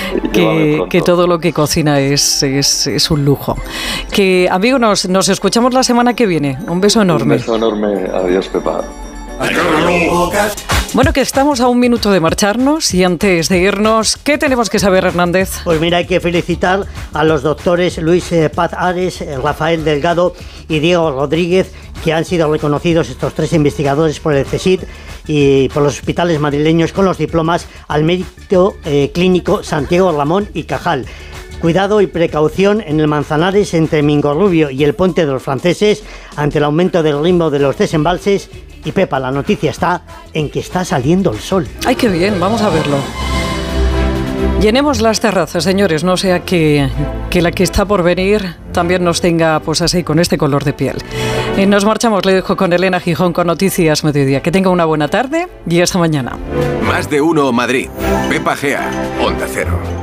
que, que todo lo que cocina es, es, es un lujo. Que, amigo, nos, nos escuchamos la semana que viene. Un beso enorme. Un beso enorme. Adiós, Pepa. Bueno, que estamos a un minuto de marcharnos y antes de irnos, ¿qué tenemos que saber, Hernández? Pues mira, hay que felicitar a los doctores Luis eh, Paz Ares, eh, Rafael Delgado y Diego Rodríguez, que han sido reconocidos estos tres investigadores por el CSIC y por los hospitales madrileños con los diplomas al mérito eh, clínico Santiago Ramón y Cajal. Cuidado y precaución en el Manzanares entre Mingorrubio y el Puente de los Franceses ante el aumento del ritmo de los desembalses. Y Pepa, la noticia está en que está saliendo el sol. ¡Ay, qué bien! Vamos a verlo. Llenemos las terrazas, señores, no sea que, que la que está por venir también nos tenga pues así, con este color de piel. Y nos marchamos, le dejo con Elena Gijón con Noticias Mediodía. Que tenga una buena tarde y hasta mañana. Más de uno Madrid. Pepa Gea, Onda Cero.